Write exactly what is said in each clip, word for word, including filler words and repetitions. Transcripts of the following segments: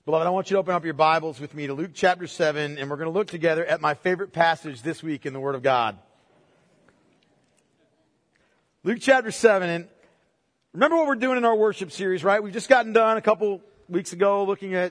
Beloved, I want you to open up your Bibles with me to Luke chapter seven, and we're going to look together at my favorite passage this week in the Word of God. Luke chapter seven, and remember what we're doing in our worship series, right? We've just gotten done a couple weeks ago looking at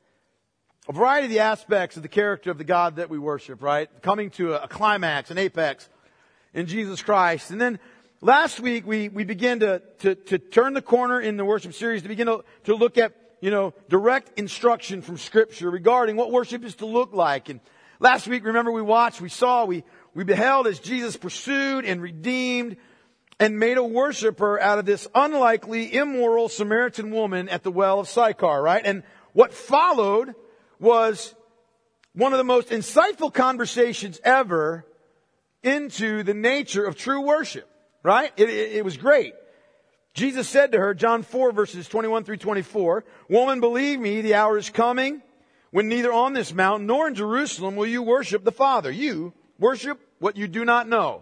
a variety of the aspects of the character of the God that we worship, right? Coming to a climax, an apex in Jesus Christ. And then last week we, we began to, to, to turn the corner in the worship series to begin to, to look at you know, direct instruction from Scripture regarding what worship is to look like. And last week, remember, we watched, we saw, we, we beheld as Jesus pursued and redeemed and made a worshiper out of this unlikely, immoral Samaritan woman at the well of Sychar, right? And what followed was one of the most insightful conversations ever into the nature of true worship, right? It, it, it was great. Jesus said to her, John four verses twenty-one through twenty-four, "Woman, believe me, the hour is coming when neither on this mountain nor in Jerusalem will you worship the Father. You worship what you do not know.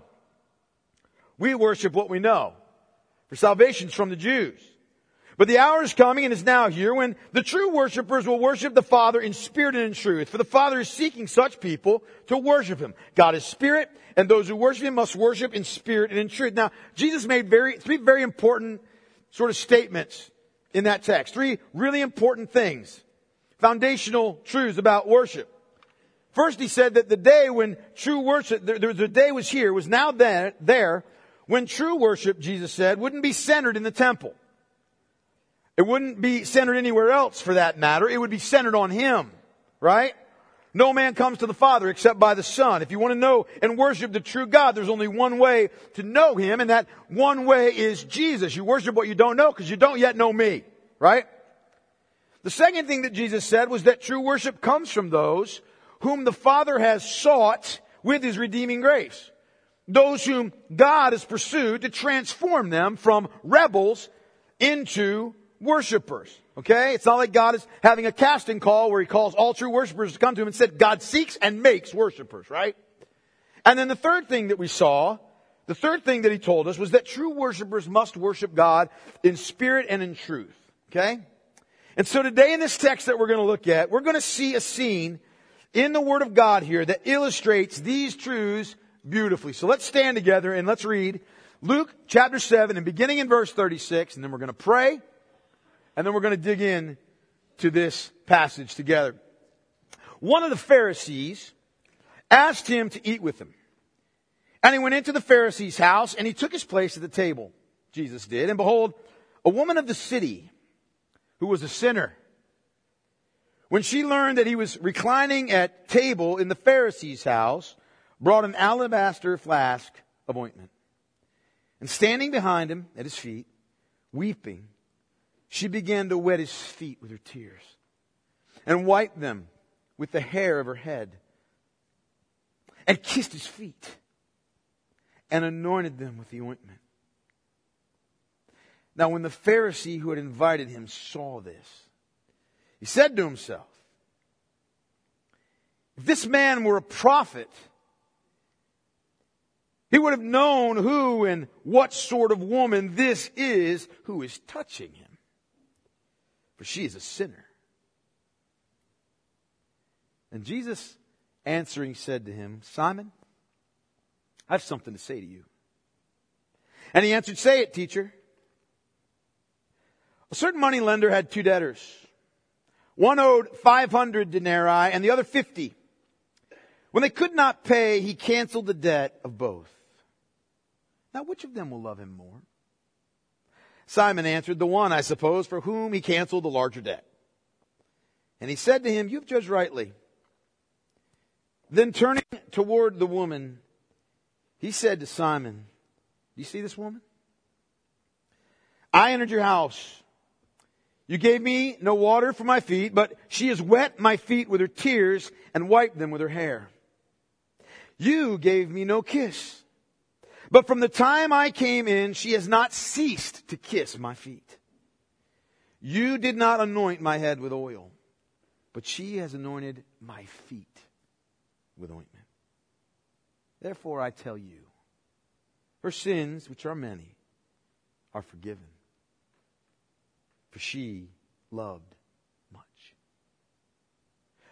We worship what we know. For salvation is from the Jews. But the hour is coming and is now here when the true worshipers will worship the Father in spirit and in truth. For the Father is seeking such people to worship Him. God is spirit, and those who worship Him must worship in spirit and in truth." Now, Jesus made very three very important sort of statements in that text. Three really important things. Foundational truths about worship. First, He said that the day when true worship, the, the day was here, was now there, there, when true worship, Jesus said, wouldn't be centered in the temple. It wouldn't be centered anywhere else for that matter. It would be centered on Him, right? No man comes to the Father except by the Son. If you want to know and worship the true God, there's only one way to know Him, and that one way is Jesus. You worship what you don't know because you don't yet know me, right? The second thing that Jesus said was that true worship comes from those whom the Father has sought with His redeeming grace. Those whom God has pursued to transform them from rebels into worshipers. Okay? It's not like God is having a casting call where He calls all true worshipers to come to Him. Instead, God seeks and makes worshipers, right? And then the third thing that we saw, the third thing that He told us was that true worshipers must worship God in spirit and in truth. Okay? And so today in this text that we're going to look at, we're going to see a scene in the Word of God here that illustrates these truths beautifully. So let's stand together and let's read Luke chapter seven and beginning in verse thirty-six, and then we're going to pray. And then we're going to dig in to this passage together. One of the Pharisees asked Him to eat with him. And He went into the Pharisee's house and He took His place at the table. Jesus did. And behold, a woman of the city who was a sinner, when she learned that He was reclining at table in the Pharisee's house, brought an alabaster flask of ointment. And standing behind Him at His feet, weeping, she began to wet His feet with her tears and wiped them with the hair of her head and kissed His feet and anointed them with the ointment. Now when the Pharisee who had invited Him saw this, he said to himself, "If this man were a prophet, he would have known who and what sort of woman this is who is touching him. For she is a sinner." And Jesus answering said to him, "Simon, I have something to say to you." And he answered, "Say it, teacher." A certain money lender had two debtors. One owed five hundred denarii and the other fifty. When they could not pay, he canceled the debt of both. Now which of them will love him more? Simon answered, "The one, I suppose, for whom he canceled the larger debt." And He said to him, "You have judged rightly." Then turning toward the woman, He said to Simon, "Do you see this woman? I entered your house. You gave me no water for my feet, but she has wet my feet with her tears and wiped them with her hair. You gave me no kiss. But from the time I came in, she has not ceased to kiss my feet. You did not anoint my head with oil, but she has anointed my feet with ointment. Therefore I tell you, her sins, which are many, are forgiven. For she loved much."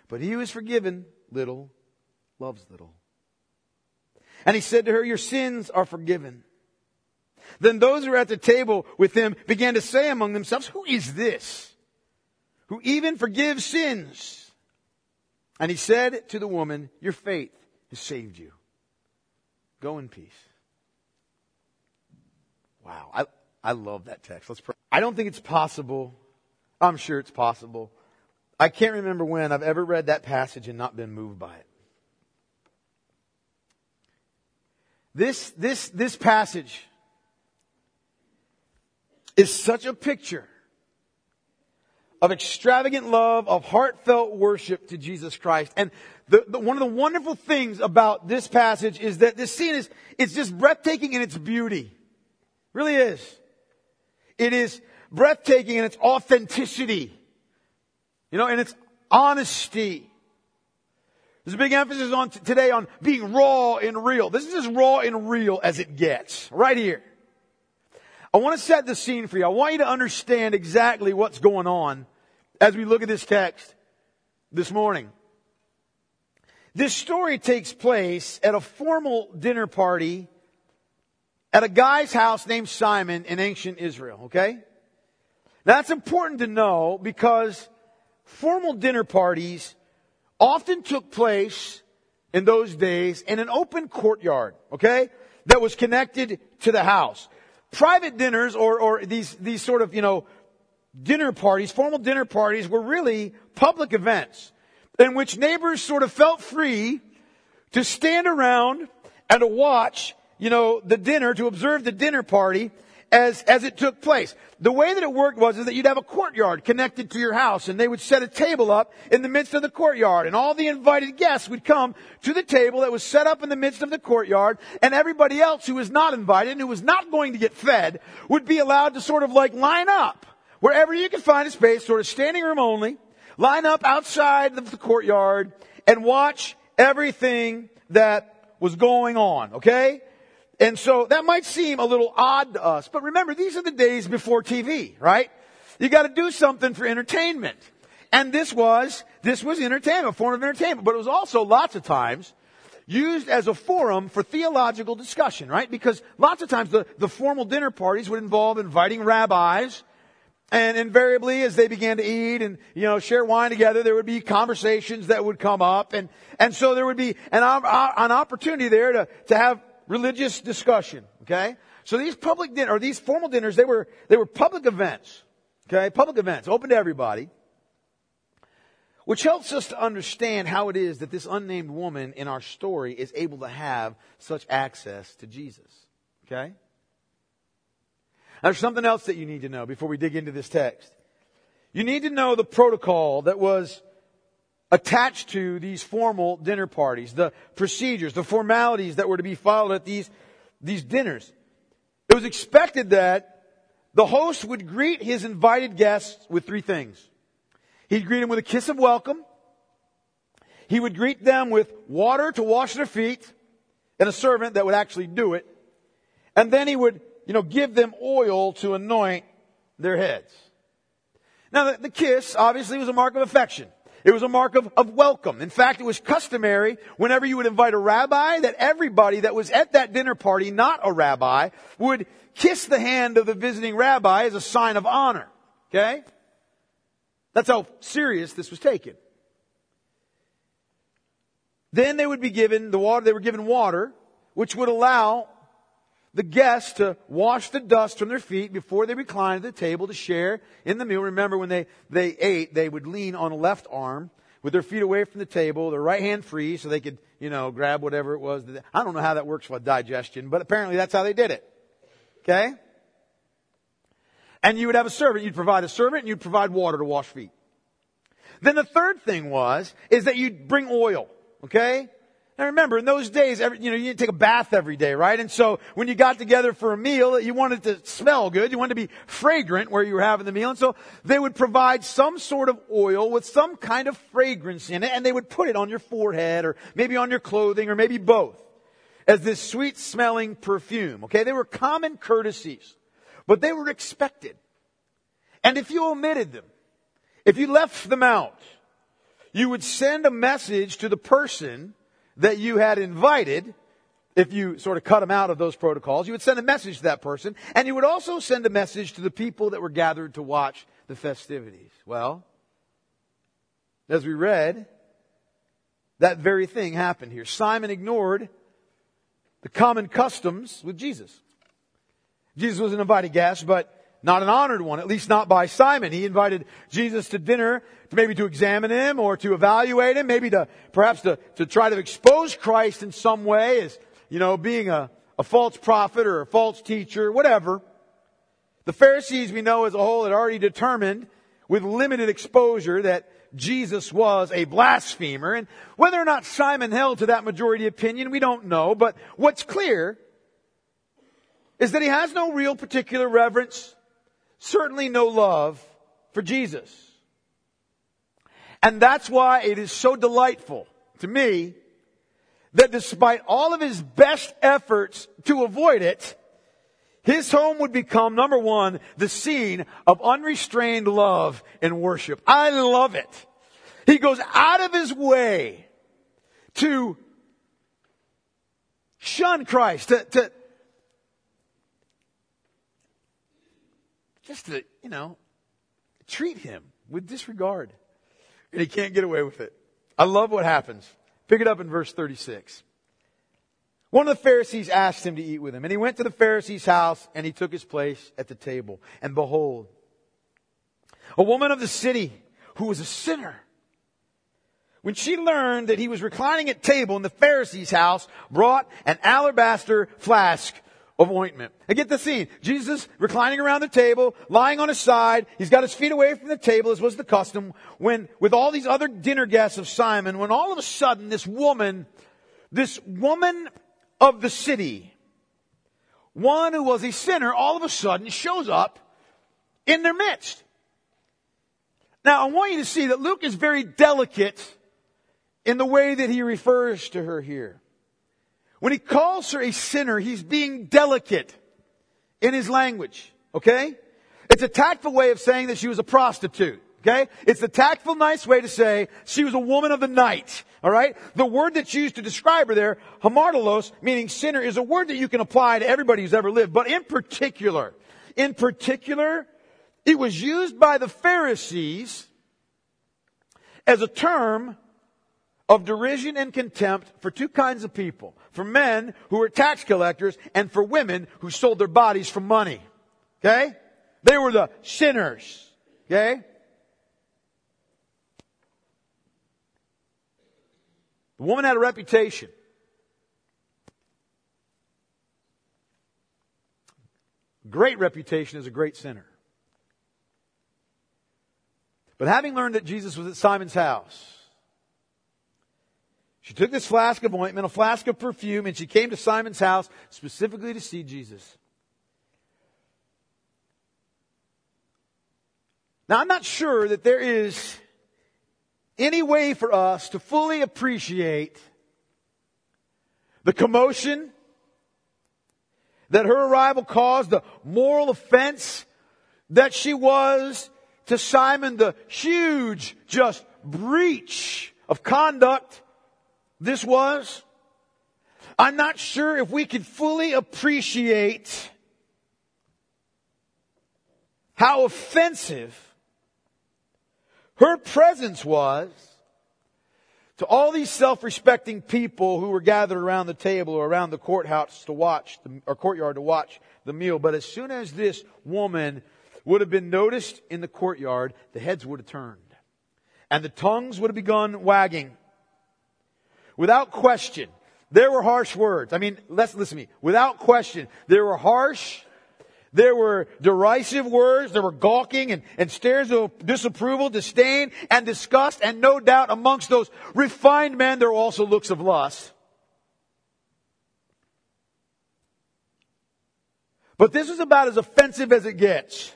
But he who is forgiven little loves little. And he said to her, your sins are forgiven. Then those who were at the table with him began to say among themselves, who is this who even forgives sins? And he said to the woman, your faith has saved you. Go in peace. Wow, I, I love that text. Let's pray. I don't think it's possible. I'm sure it's possible. I can't remember when I've ever read that passage and not been moved by it. This, this, this passage is such a picture of extravagant love, of heartfelt worship to Jesus Christ. And the, the, one of the wonderful things about this passage is that this scene is, it's just breathtaking in its beauty. It really is. It is breathtaking in its authenticity. You know, in its honesty. There's a big emphasis on t- today on being raw and real. This is as raw and real as it gets. Right here. I want to set the scene for you. I want you to understand exactly what's going on as we look at this text this morning. This story takes place at a formal dinner party at a guy's house named Simon in ancient Israel, okay? Now that's important to know because formal dinner parties often took place in those days in an open courtyard, okay? That was connected to the house. Private dinners or, or these, these sort of, you know, dinner parties, formal dinner parties were really public events in which neighbors sort of felt free to stand around and to watch, you know, the dinner, to observe the dinner party as, as it took place. The way that it worked was is that you'd have a courtyard connected to your house and they would set a table up in the midst of the courtyard and all the invited guests would come to the table that was set up in the midst of the courtyard and everybody else who was not invited and who was not going to get fed would be allowed to sort of like line up wherever you could find a space, sort of standing room only, line up outside of the courtyard and watch everything that was going on, okay? And so that might seem a little odd to us, but remember, these are the days before T V, right? You got to do something for entertainment. And this was, this was entertainment, a form of entertainment, but it was also lots of times used as a forum for theological discussion, right? Because lots of times the, the formal dinner parties would involve inviting rabbis, and invariably as they began to eat and, you know, share wine together, there would be conversations that would come up, and, and so there would be an, an opportunity there to, to have religious discussion, okay? So these public dinner, or these formal dinners, they were, they were public events, okay? Public events, open to everybody, which helps us to understand how it is that this unnamed woman in our story is able to have such access to Jesus, okay? Now, there's something else that you need to know before we dig into this text. You need to know the protocol that was attached to these formal dinner parties, the procedures, the formalities that were to be followed at these, these dinners. It was expected that the host would greet his invited guests with three things. He'd greet them with a kiss of welcome. He would greet them with water to wash their feet and a servant that would actually do it. And then he would, you know, give them oil to anoint their heads. Now, the, the kiss obviously was a mark of affection. It was a mark of, of welcome. In fact, it was customary whenever you would invite a rabbi that everybody that was at that dinner party, not a rabbi, would kiss the hand of the visiting rabbi as a sign of honor. Okay? That's how serious this was taken. Then they would be given the water, they were given water, which would allow the guests to wash the dust from their feet before they reclined at the table to share in the meal. Remember, when they, they ate, they would lean on a left arm with their feet away from the table, their right hand free, so they could, you know, grab whatever it was. I don't know how that works with digestion, but apparently that's how they did it. Okay? And you would have a servant. You'd provide a servant and you'd provide water to wash feet. Then the third thing was, is that you'd bring oil. Okay? Now remember, in those days, every, you know, you didn't take a bath every day, right? And so when you got together for a meal, you wanted to smell good. You wanted to be fragrant where you were having the meal. And so they would provide some sort of oil with some kind of fragrance in it, and they would put it on your forehead or maybe on your clothing or maybe both as this sweet smelling perfume. Okay? They were common courtesies, but they were expected. And if you omitted them, if you left them out, you would send a message to the person that you had invited. If you sort of cut them out of those protocols, you would send a message to that person. And you would also send a message to the people that were gathered to watch the festivities. Well, as we read, that very thing happened here. Simon ignored the common customs with Jesus. Jesus was an invited guest, but not an honored one, at least not by Simon. He invited Jesus to dinner, to maybe to examine him or to evaluate him, maybe to perhaps to, to try to expose Christ in some way as, you know, being a, a false prophet or a false teacher, whatever. The Pharisees, we know as a whole, had already determined with limited exposure that Jesus was a blasphemer. And whether or not Simon held to that majority opinion, we don't know. But what's clear is that he has no real particular reverence, certainly no love for Jesus. And that's why it is so delightful to me that despite all of his best efforts to avoid it, his home would become, number one, the scene of unrestrained love and worship. I love it. He goes out of his way to shun Christ, to, to just to, you know, treat him with disregard. And he can't get away with it. I love what happens. Pick it up in verse thirty-six. One of the Pharisees asked him to eat with him. And he went to the Pharisee's house and he took his place at the table. And behold, a woman of the city who was a sinner, when she learned that he was reclining at table in the Pharisee's house, brought an alabaster flask of ointment. And get the scene. Jesus reclining around the table, lying on his side. He's got his feet away from the table, as was the custom, when, with all these other dinner guests of Simon, when all of a sudden this woman, this woman of the city, one who was a sinner, all of a sudden shows up in their midst. Now, I want you to see that Luke is very delicate in the way that he refers to her here. When he calls her a sinner, he's being delicate in his language. Okay? It's a tactful way of saying that she was a prostitute. Okay? It's the tactful, nice way to say she was a woman of the night. Alright? The word that's used to describe her there, hamartolos, meaning sinner, is a word that you can apply to everybody who's ever lived. But in particular, in particular, it was used by the Pharisees as a term of derision and contempt for two kinds of people. For men who were tax collectors and for women who sold their bodies for money. Okay? They were the sinners. Okay? The woman had a reputation. Great reputation as a great sinner. But having learned that Jesus was at Simon's house, she took this flask of ointment, a flask of perfume, and she came to Simon's house specifically to see Jesus. Now, I'm not sure that there is any way for us to fully appreciate the commotion that her arrival caused, the moral offense that she was to Simon, the huge just breach of conduct this was. I'm not sure if we could fully appreciate how offensive her presence was to all these self-respecting people who were gathered around the table or around the courthouse to watch, the, or courtyard to watch the meal. But as soon as this woman would have been noticed in the courtyard, the heads would have turned. And the tongues would have begun wagging. Without question, there were harsh words. I mean, let's listen to me. Without question, there were harsh, there were derisive words, there were gawking and, and stares of disapproval, disdain, and disgust. And no doubt amongst those refined men, there were also looks of lust. But this is about as offensive as it gets.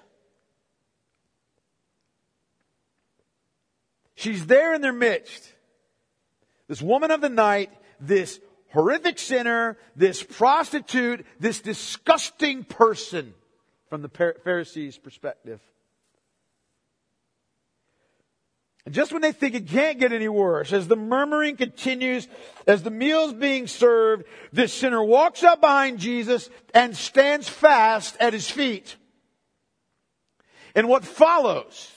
She's there in their midst. This woman of the night, this horrific sinner, this prostitute, this disgusting person from the Pharisees' perspective. And just when they think it can't get any worse, as the murmuring continues, as the meal's being served, this sinner walks up behind Jesus and stands fast at his feet. And what follows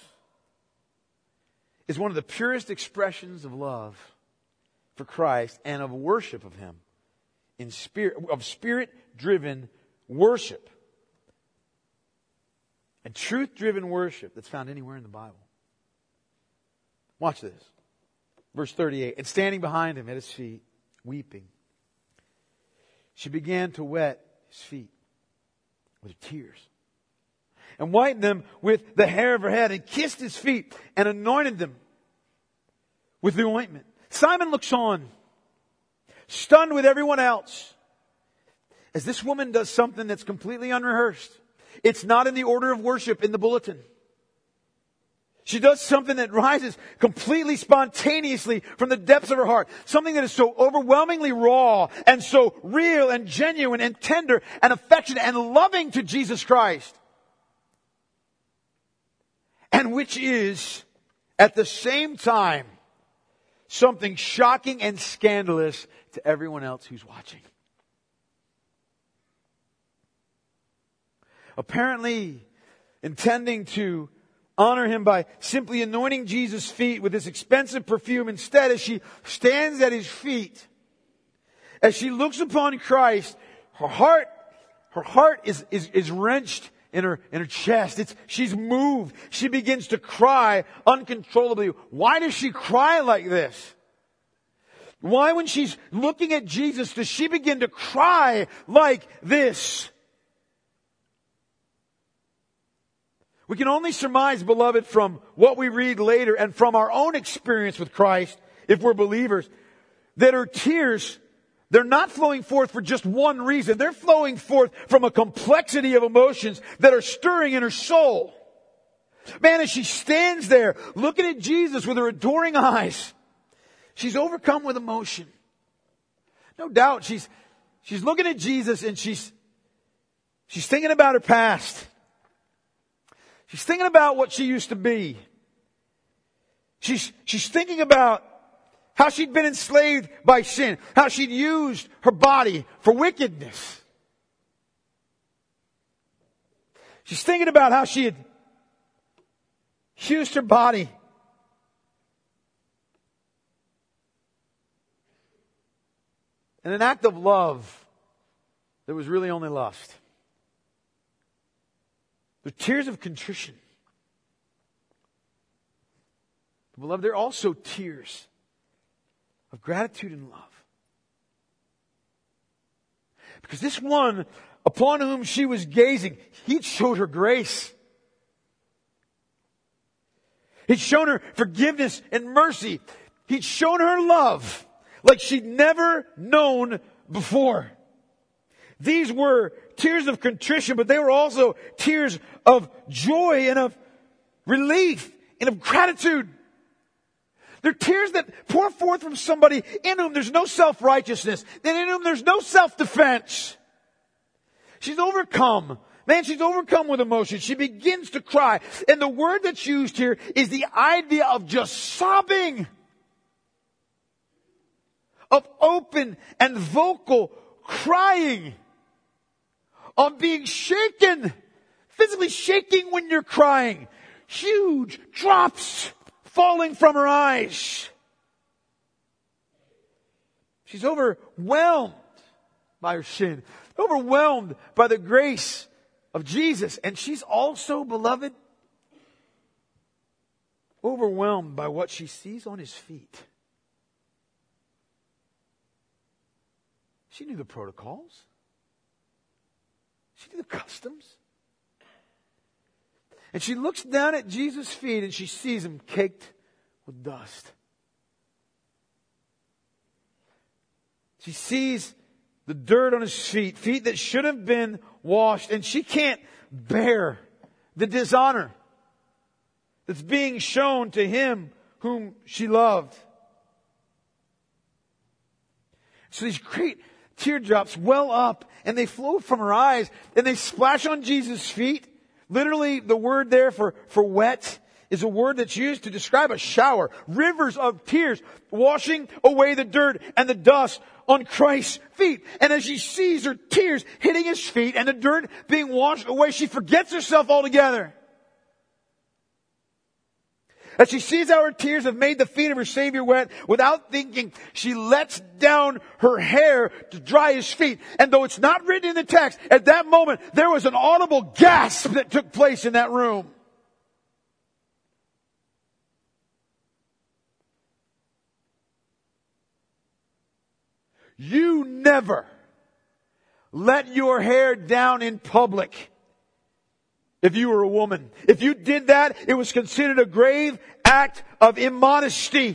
is one of the purest expressions of love for Christ and of worship of Him, in spirit, of spirit-driven worship. And truth-driven worship that's found anywhere in the Bible. Watch this. Verse thirty-eight. And standing behind him at his feet, weeping, she began to wet his feet with her tears, and wiped them with the hair of her head, and kissed his feet, and anointed them with the ointment. Simon looks on, stunned with everyone else, as this woman does something that's completely unrehearsed. It's not in the order of worship in the bulletin. She does something that rises completely spontaneously from the depths of her heart. Something that is so overwhelmingly raw and so real and genuine and tender and affectionate and loving to Jesus Christ. And which is, at the same time, something shocking and scandalous to everyone else who's watching. Apparently intending to honor Him by simply anointing Jesus' feet with this expensive perfume. Instead, as she stands at His feet, as she looks upon Christ, her heart, her heart is, is, is wrenched in her, in her chest. It's, she's moved. She begins to cry uncontrollably. Why does she cry like this? Why, when she's looking at Jesus, does she begin to cry like this? We can only surmise, beloved, from what we read later and from our own experience with Christ, if we're believers, that her tears, they're not flowing forth for just one reason. They're flowing forth from a complexity of emotions that are stirring in her soul. Man, as she stands there looking at Jesus with her adoring eyes, she's overcome with emotion. No doubt she's, she's looking at Jesus and she's, she's thinking about her past. She's thinking about what she used to be. She's, she's thinking about how she'd been enslaved by sin, how she'd used her body for wickedness. She's thinking about how she had used her body in an act of love that was really only lust. They're tears of contrition. But beloved, they're also tears of gratitude and love. Because this one upon whom she was gazing, He'd showed her grace. He'd shown her forgiveness and mercy. He'd shown her love like she'd never known before. These were tears of contrition, but they were also tears of joy and of relief and of gratitude. They're tears that pour forth from somebody in whom there's no self-righteousness, and in whom there's no self-defense. She's overcome. Man, she's overcome with emotion. She begins to cry. And the word that's used here is the idea of just sobbing. Of open and vocal crying. Of being shaken. Physically shaking when you're crying. Huge drops falling from her eyes. She's overwhelmed by her sin. Overwhelmed by the grace of Jesus. And she's also, beloved, overwhelmed by what she sees on His feet. She knew the protocols. She knew the customs. And she looks down at Jesus' feet and she sees Him caked with dust. She sees the dirt on His feet, feet that should have been washed, and she can't bear the dishonor that's being shown to Him whom she loved. So these great teardrops well up and they flow from her eyes and they splash on Jesus' feet. Literally, the word there for, for wet is a word that's used to describe a shower. Rivers of tears washing away the dirt and the dust on Christ's feet. And as she sees her tears hitting his feet and the dirt being washed away, she forgets herself altogether. As she sees how her tears have made the feet of her Savior wet, without thinking, she lets down her hair to dry his feet. And though it's not written in the text, at that moment, there was an audible gasp that took place in that room. You never let your hair down in public. If you were a woman, if you did that, it was considered a grave act of immodesty.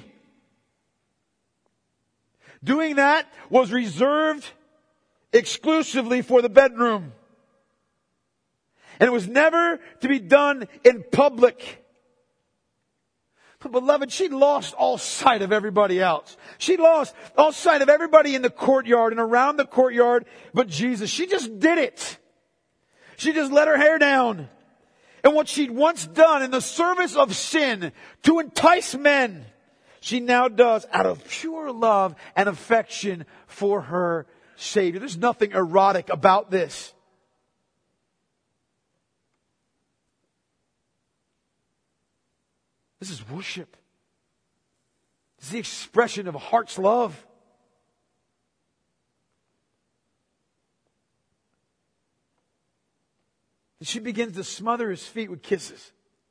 Doing that was reserved exclusively for the bedroom. And it was never to be done in public. But beloved, she lost all sight of everybody else. She lost all sight of everybody in the courtyard and around the courtyard but Jesus. She just did it. She just let her hair down. And what she'd once done in the service of sin to entice men, she now does out of pure love and affection for her Savior. There's nothing erotic about this. This is worship. This is the expression of a heart's love. And she begins to smother his feet with kisses.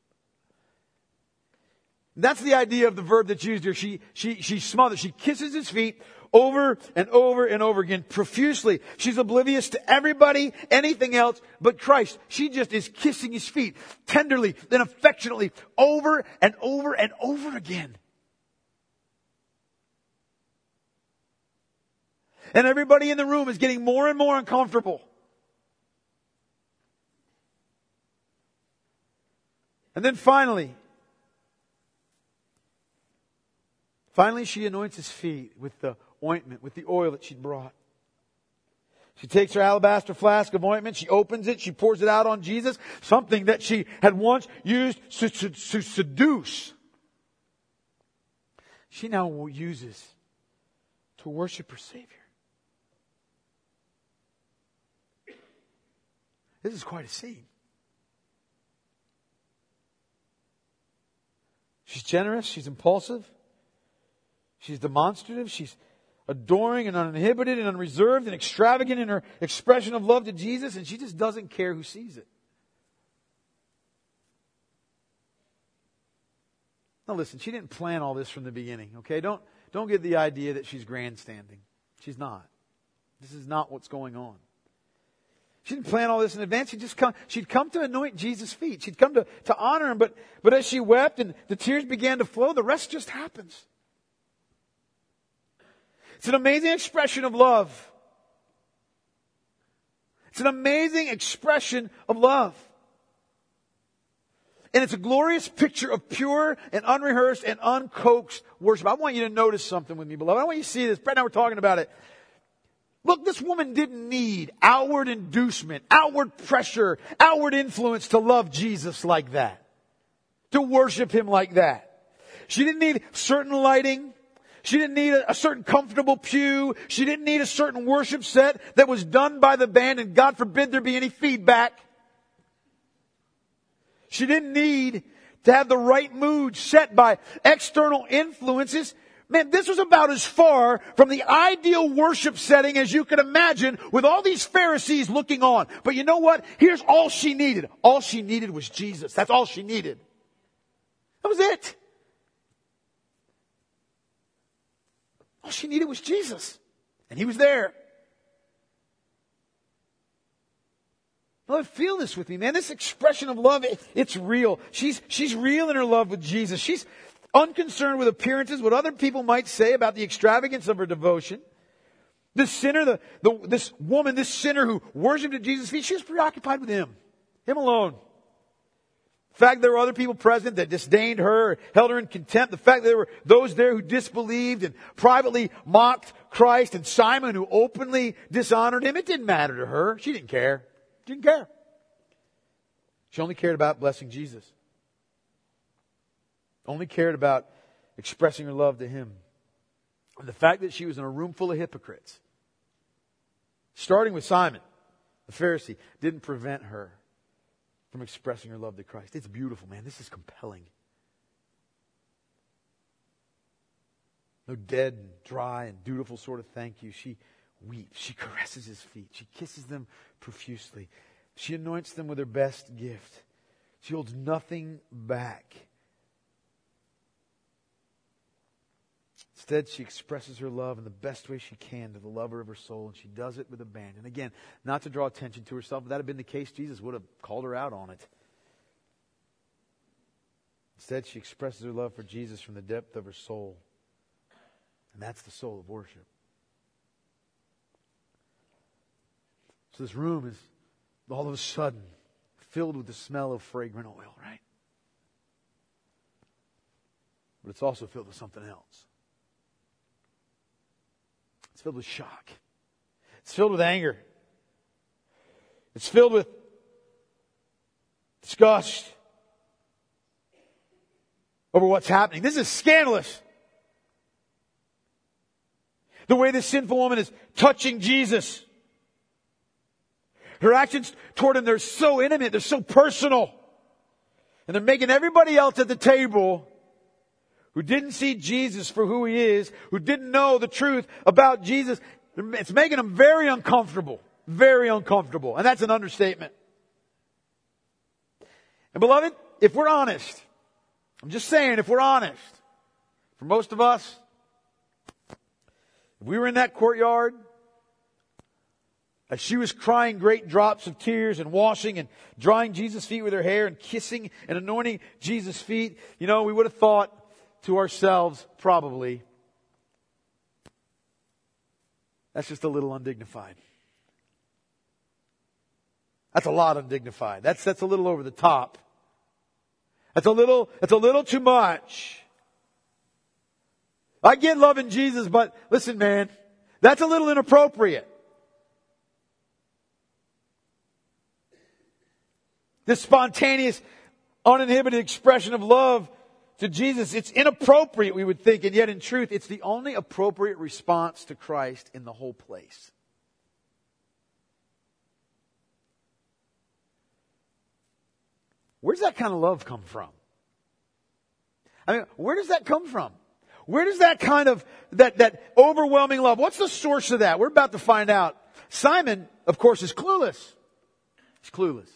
That's the idea of the verb that's used here. She, she, she smothers. She kisses his feet over and over and over again, profusely. She's oblivious to everybody, anything else but Christ. She just is kissing his feet tenderly, then affectionately, over and over and over again. And everybody in the room is getting more and more uncomfortable. And then finally, finally she anoints his feet with the ointment, with the oil that she'd brought. She takes her alabaster flask of ointment, she opens it, she pours it out on Jesus, something that she had once used to, to, to seduce. She now uses to worship her Savior. This is quite a scene. She's generous, she's impulsive, she's demonstrative, she's adoring and uninhibited and unreserved and extravagant in her expression of love to Jesus, and she just doesn't care who sees it. Now listen, she didn't plan all this from the beginning, okay? Don't, don't get the idea that she's grandstanding. She's not. This is not what's going on. She didn't plan all this in advance. She'd just come, she'd come to anoint Jesus' feet. She'd come to, to honor him. But, but as she wept and the tears began to flow, the rest just happens. It's an amazing expression of love. It's an amazing expression of love. And it's a glorious picture of pure and unrehearsed and uncoaxed worship. I want you to notice something with me, beloved. I want you to see this. Brett and I were talking about it. Look, this woman didn't need outward inducement, outward pressure, outward influence to love Jesus like that. To worship him like that. She didn't need certain lighting. She didn't need a, a certain comfortable pew. She didn't need a certain worship set that was done by the band, and God forbid there be any feedback. She didn't need to have the right mood set by external influences. Man, this was about as far from the ideal worship setting as you could imagine, with all these Pharisees looking on. But you know what? Here's all she needed. All she needed was Jesus. That's all she needed. That was it. All she needed was Jesus. And he was there. Lord, feel this with me, man. This expression of love, it, it's real. She's, she's real in her love with Jesus. She's unconcerned with appearances, what other people might say about the extravagance of her devotion. This sinner, the, the, this woman, this sinner who worshipped at Jesus' feet, she was preoccupied with him. Him alone. The fact there were other people present that disdained her, held her in contempt. The fact that there were those there who disbelieved and privately mocked Christ, and Simon who openly dishonored him. It didn't matter to her. She didn't care. She didn't care. She only cared about blessing Jesus. only cared about expressing her love to Him. And the fact that she was in a room full of hypocrites, starting with Simon, the Pharisee, didn't prevent her from expressing her love to Christ. It's beautiful, man. This is compelling. No dead and dry and dutiful sort of thank you. She weeps. She caresses His feet. She kisses them profusely. She anoints them with her best gift. She holds nothing back. Instead, she expresses her love in the best way she can to the lover of her soul, and she does it with abandon. Again, not to draw attention to herself. If that had been the case, Jesus would have called her out on it. Instead, she expresses her love for Jesus from the depth of her soul. And that's the soul of worship. So this room is all of a sudden filled with the smell of fragrant oil, right? But it's also filled with something else. It's filled with shock. It's filled with anger. It's filled with disgust over what's happening. This is scandalous. The way this sinful woman is touching Jesus. Her actions toward Him, they're so intimate, they're so personal. And they're making everybody else at the table who didn't see Jesus for who He is, who didn't know the truth about Jesus, it's making them very uncomfortable. Very uncomfortable. And that's an understatement. And beloved, if we're honest, I'm just saying, if we're honest, for most of us, if we were in that courtyard, as she was crying great drops of tears and washing and drying Jesus' feet with her hair and kissing and anointing Jesus' feet, you know, we would have thought to ourselves, probably, that's just a little undignified. That's a lot undignified. That's, that's a little over the top. That's a little, that's a little too much. I get loving Jesus, but listen, man, that's a little inappropriate. This spontaneous, uninhibited expression of love to Jesus, it's inappropriate, we would think, and yet in truth, it's the only appropriate response to Christ in the whole place. Where does that kind of love come from? I mean, where does that come from? Where does that kind of, that, that overwhelming love, what's the source of that? We're about to find out. Simon, of course, is clueless. He's clueless.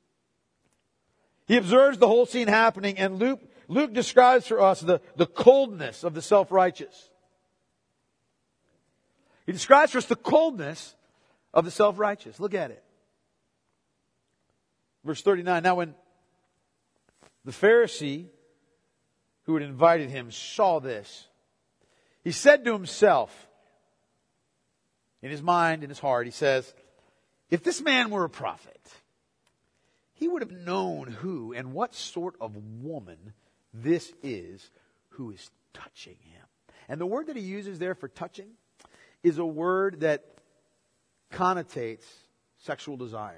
He observes the whole scene happening, and Luke, Luke describes for us the, the coldness of the self-righteous. He describes for us the coldness of the self-righteous. Look at it. Verse thirty-nine. Now when the Pharisee who had invited him saw this, he said to himself, in his mind, in his heart, he says, if this man were a prophet, he would have known who and what sort of woman this is who is touching him. And the word that he uses there for touching is a word that connotates sexual desire.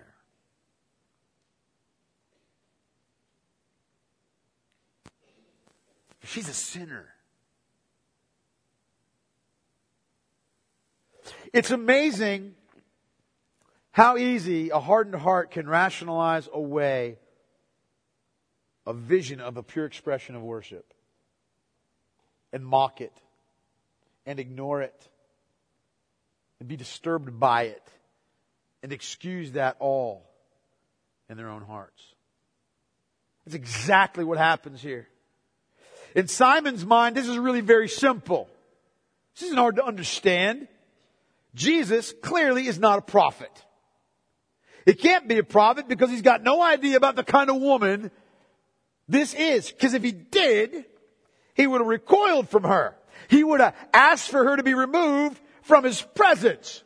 She's a sinner. It's amazing how easy a hardened heart can rationalize away a vision of a pure expression of worship and mock it and ignore it and be disturbed by it and excuse that all in their own hearts. That's exactly what happens here. In Simon's mind, this is really very simple. This isn't hard to understand. Jesus clearly is not a prophet. He can't be a prophet because he's got no idea about the kind of woman this is. Because if he did, he would have recoiled from her. He would have asked for her to be removed from his presence.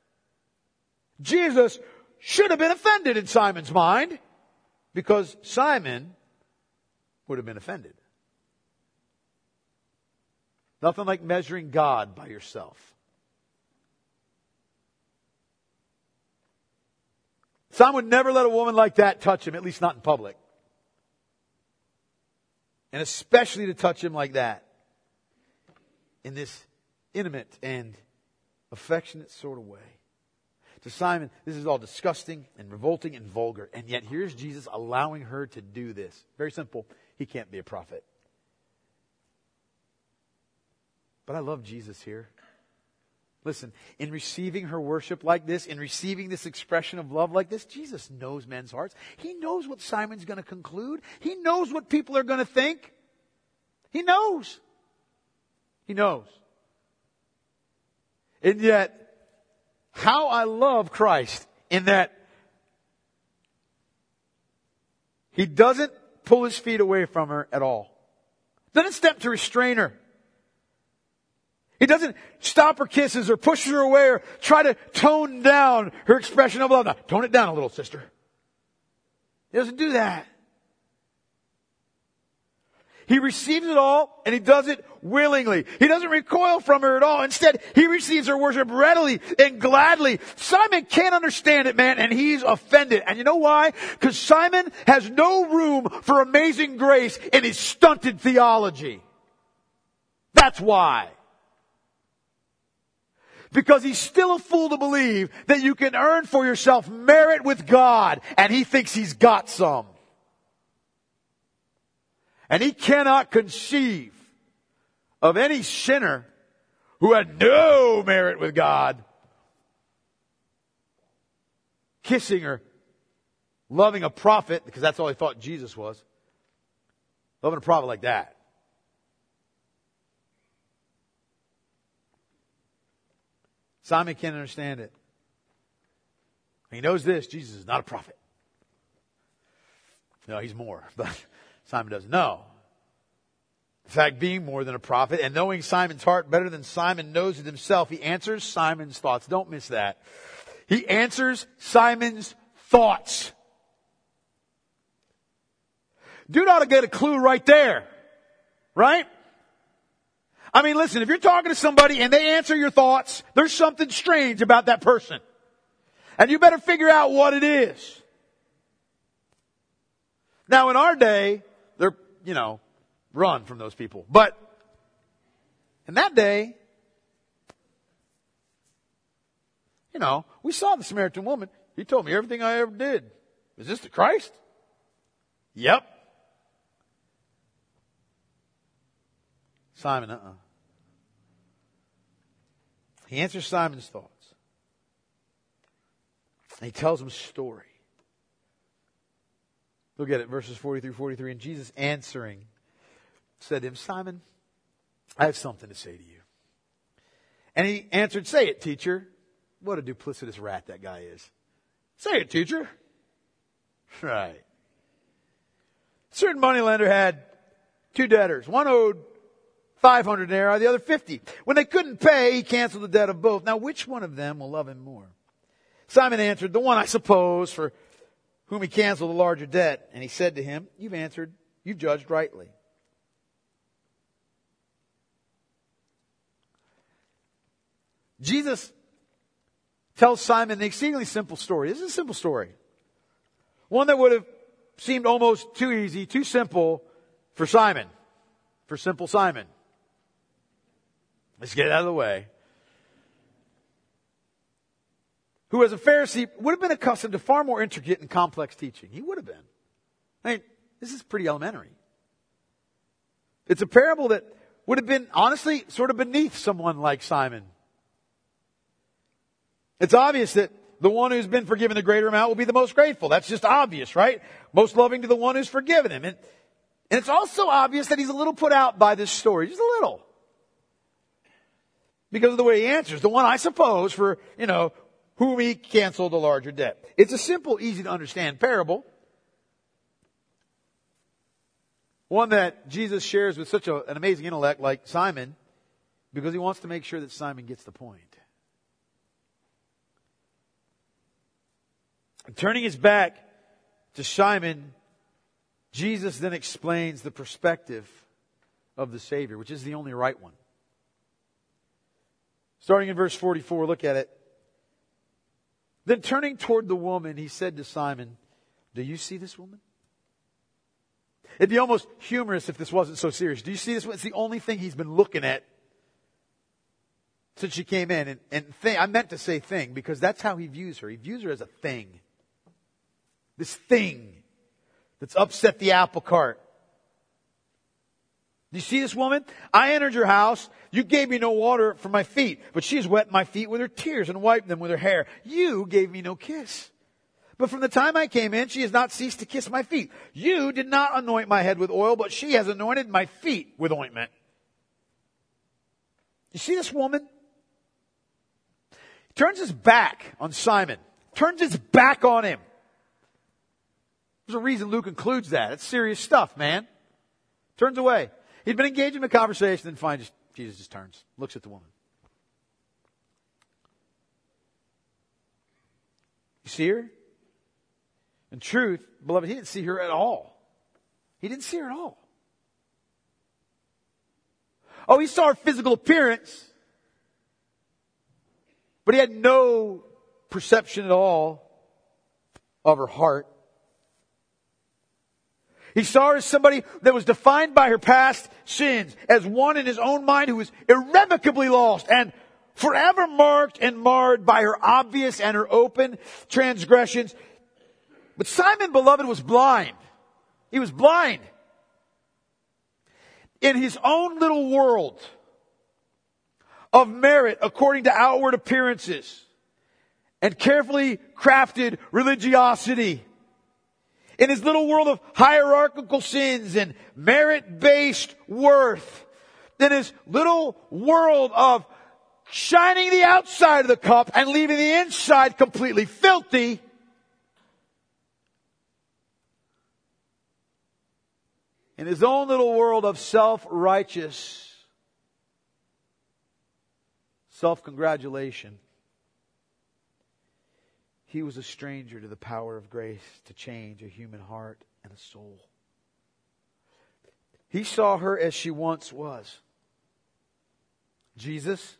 Jesus should have been offended in Simon's mind because Simon would have been offended. Nothing like measuring God by yourself. Simon would never let a woman like that touch him, at least not in public. And especially to touch him like that. In this intimate and affectionate sort of way. To Simon, this is all disgusting and revolting and vulgar. And yet here's Jesus allowing her to do this. Very simple. He can't be a prophet. But I love Jesus here. Listen, in receiving her worship like this, in receiving this expression of love like this, Jesus knows men's hearts. He knows what Simon's going to conclude. He knows what people are going to think. He knows. He knows. And yet, how I love Christ in that He doesn't pull His feet away from her at all. Doesn't step to restrain her. He doesn't stop her kisses or push her away or try to tone down her expression of love. Now, tone it down a little, sister. He doesn't do that. He receives it all, and He does it willingly. He doesn't recoil from her at all. Instead, He receives her worship readily and gladly. Simon can't understand it, man, and he's offended. And you know why? Because Simon has no room for amazing grace in his stunted theology. That's why. Because he's still a fool to believe that you can earn for yourself merit with God, and he thinks he's got some. And he cannot conceive of any sinner who had no merit with God kissing or loving a prophet, because that's all he thought Jesus was. Loving a prophet like that. Simon can't understand it. He knows this, Jesus is not a prophet. No, he's more, but Simon doesn't know. In fact, being more than a prophet and knowing Simon's heart better than Simon knows it himself, he answers Simon's thoughts. Don't miss that. He answers Simon's thoughts. Dude ought to get a clue right there. Right? I mean, listen, if you're talking to somebody and they answer your thoughts, there's something strange about that person. And you better figure out what it is. Now, in our day, they're, you know, run from those people. But in that day, you know, we saw the Samaritan woman. He told me everything I ever did. Is this the Christ? Yep. Simon, uh-uh. He answers Simon's thoughts. And he tells him a story. Look at it, verses forty through forty-three. And Jesus answering said to him, Simon, I have something to say to you. And he answered, say it, teacher. What a duplicitous rat that guy is. Say it, teacher. Right. A certain moneylender had two debtors. One owed five hundred denarii, the other fifty. When they couldn't pay, he canceled the debt of both. Now, which one of them will love him more? Simon answered, the one, I suppose, for whom he canceled the larger debt. And he said to him, you've answered, you've judged rightly. Jesus tells Simon an exceedingly simple story. This is a simple story. One that would have seemed almost too easy, too simple for Simon. For simple Simon. Let's get it out of the way. Who as a Pharisee would have been accustomed to far more intricate and complex teaching. He would have been. I mean, this is pretty elementary. It's a parable that would have been, honestly, sort of beneath someone like Simon. It's obvious that the one who's been forgiven the greater amount will be the most grateful. That's just obvious, right? Most loving to the one who's forgiven him. And, and it's also obvious that he's a little put out by this story. Just a little. Because of the way he answers. The one, I suppose, for, you know, whom he canceled the larger debt. It's a simple, easy to understand parable. One that Jesus shares with such a, an amazing intellect like Simon, because he wants to make sure that Simon gets the point. And turning his back to Simon, Jesus then explains the perspective of the Savior, which is the only right one. Starting in verse forty-four, look at it. Then turning toward the woman, he said to Simon, do you see this woman? It'd be almost humorous if this wasn't so serious. Do you see this? It's the only thing he's been looking at since she came in. And, and thing, I meant to say thing because that's how he views her. He views her as a thing. This thing that's upset the apple cart. Do you see this woman? I entered your house. You gave me no water for my feet, but she has wet my feet with her tears and wiped them with her hair. You gave me no kiss. But from the time I came in, she has not ceased to kiss my feet. You did not anoint my head with oil, but she has anointed my feet with ointment. You see this woman? Turns his back on Simon. Turns his back on him. There's a reason Luke includes that. It's serious stuff, man. Turns away. He'd been engaged in a conversation, then finally just, Jesus just turns, looks at the woman. You see her? In truth, beloved, he didn't see her at all. He didn't see her at all. Oh, he saw her physical appearance, but he had no perception at all of her heart. He saw her as somebody that was defined by her past sins, as one in his own mind who was irrevocably lost and forever marked and marred by her obvious and her open transgressions. But Simon, beloved, was blind. He was blind. In his own little world of merit according to outward appearances and carefully crafted religiosity, in his little world of hierarchical sins and merit-based worth, in his little world of shining the outside of the cup and leaving the inside completely filthy, in his own little world of self-righteous self-congratulation, he was a stranger to the power of grace to change a human heart and a soul. He saw her as she once was. Jesus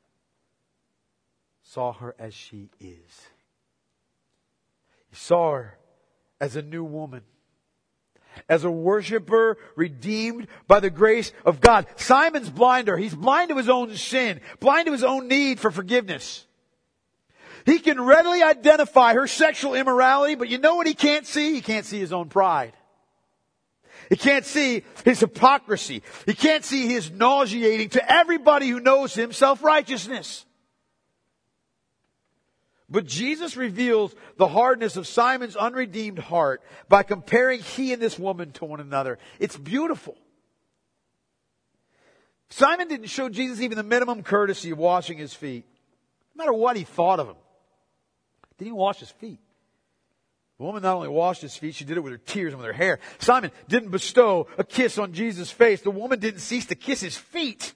saw her as she is. He saw her as a new woman, as a worshiper redeemed by the grace of God. Simon's blind to her. He's blind to his own sin, blind to his own need for forgiveness. He can readily identify her sexual immorality, but you know what he can't see? He can't see his own pride. He can't see his hypocrisy. He can't see his nauseating to everybody who knows him self-righteousness. But Jesus reveals the hardness of Simon's unredeemed heart by comparing he and this woman to one another. It's beautiful. Simon didn't show Jesus even the minimum courtesy of washing his feet. No matter what he thought of him. Didn't even wash his feet. The woman not only washed his feet, she did it with her tears and with her hair. Simon didn't bestow a kiss on Jesus' face. The woman didn't cease to kiss his feet.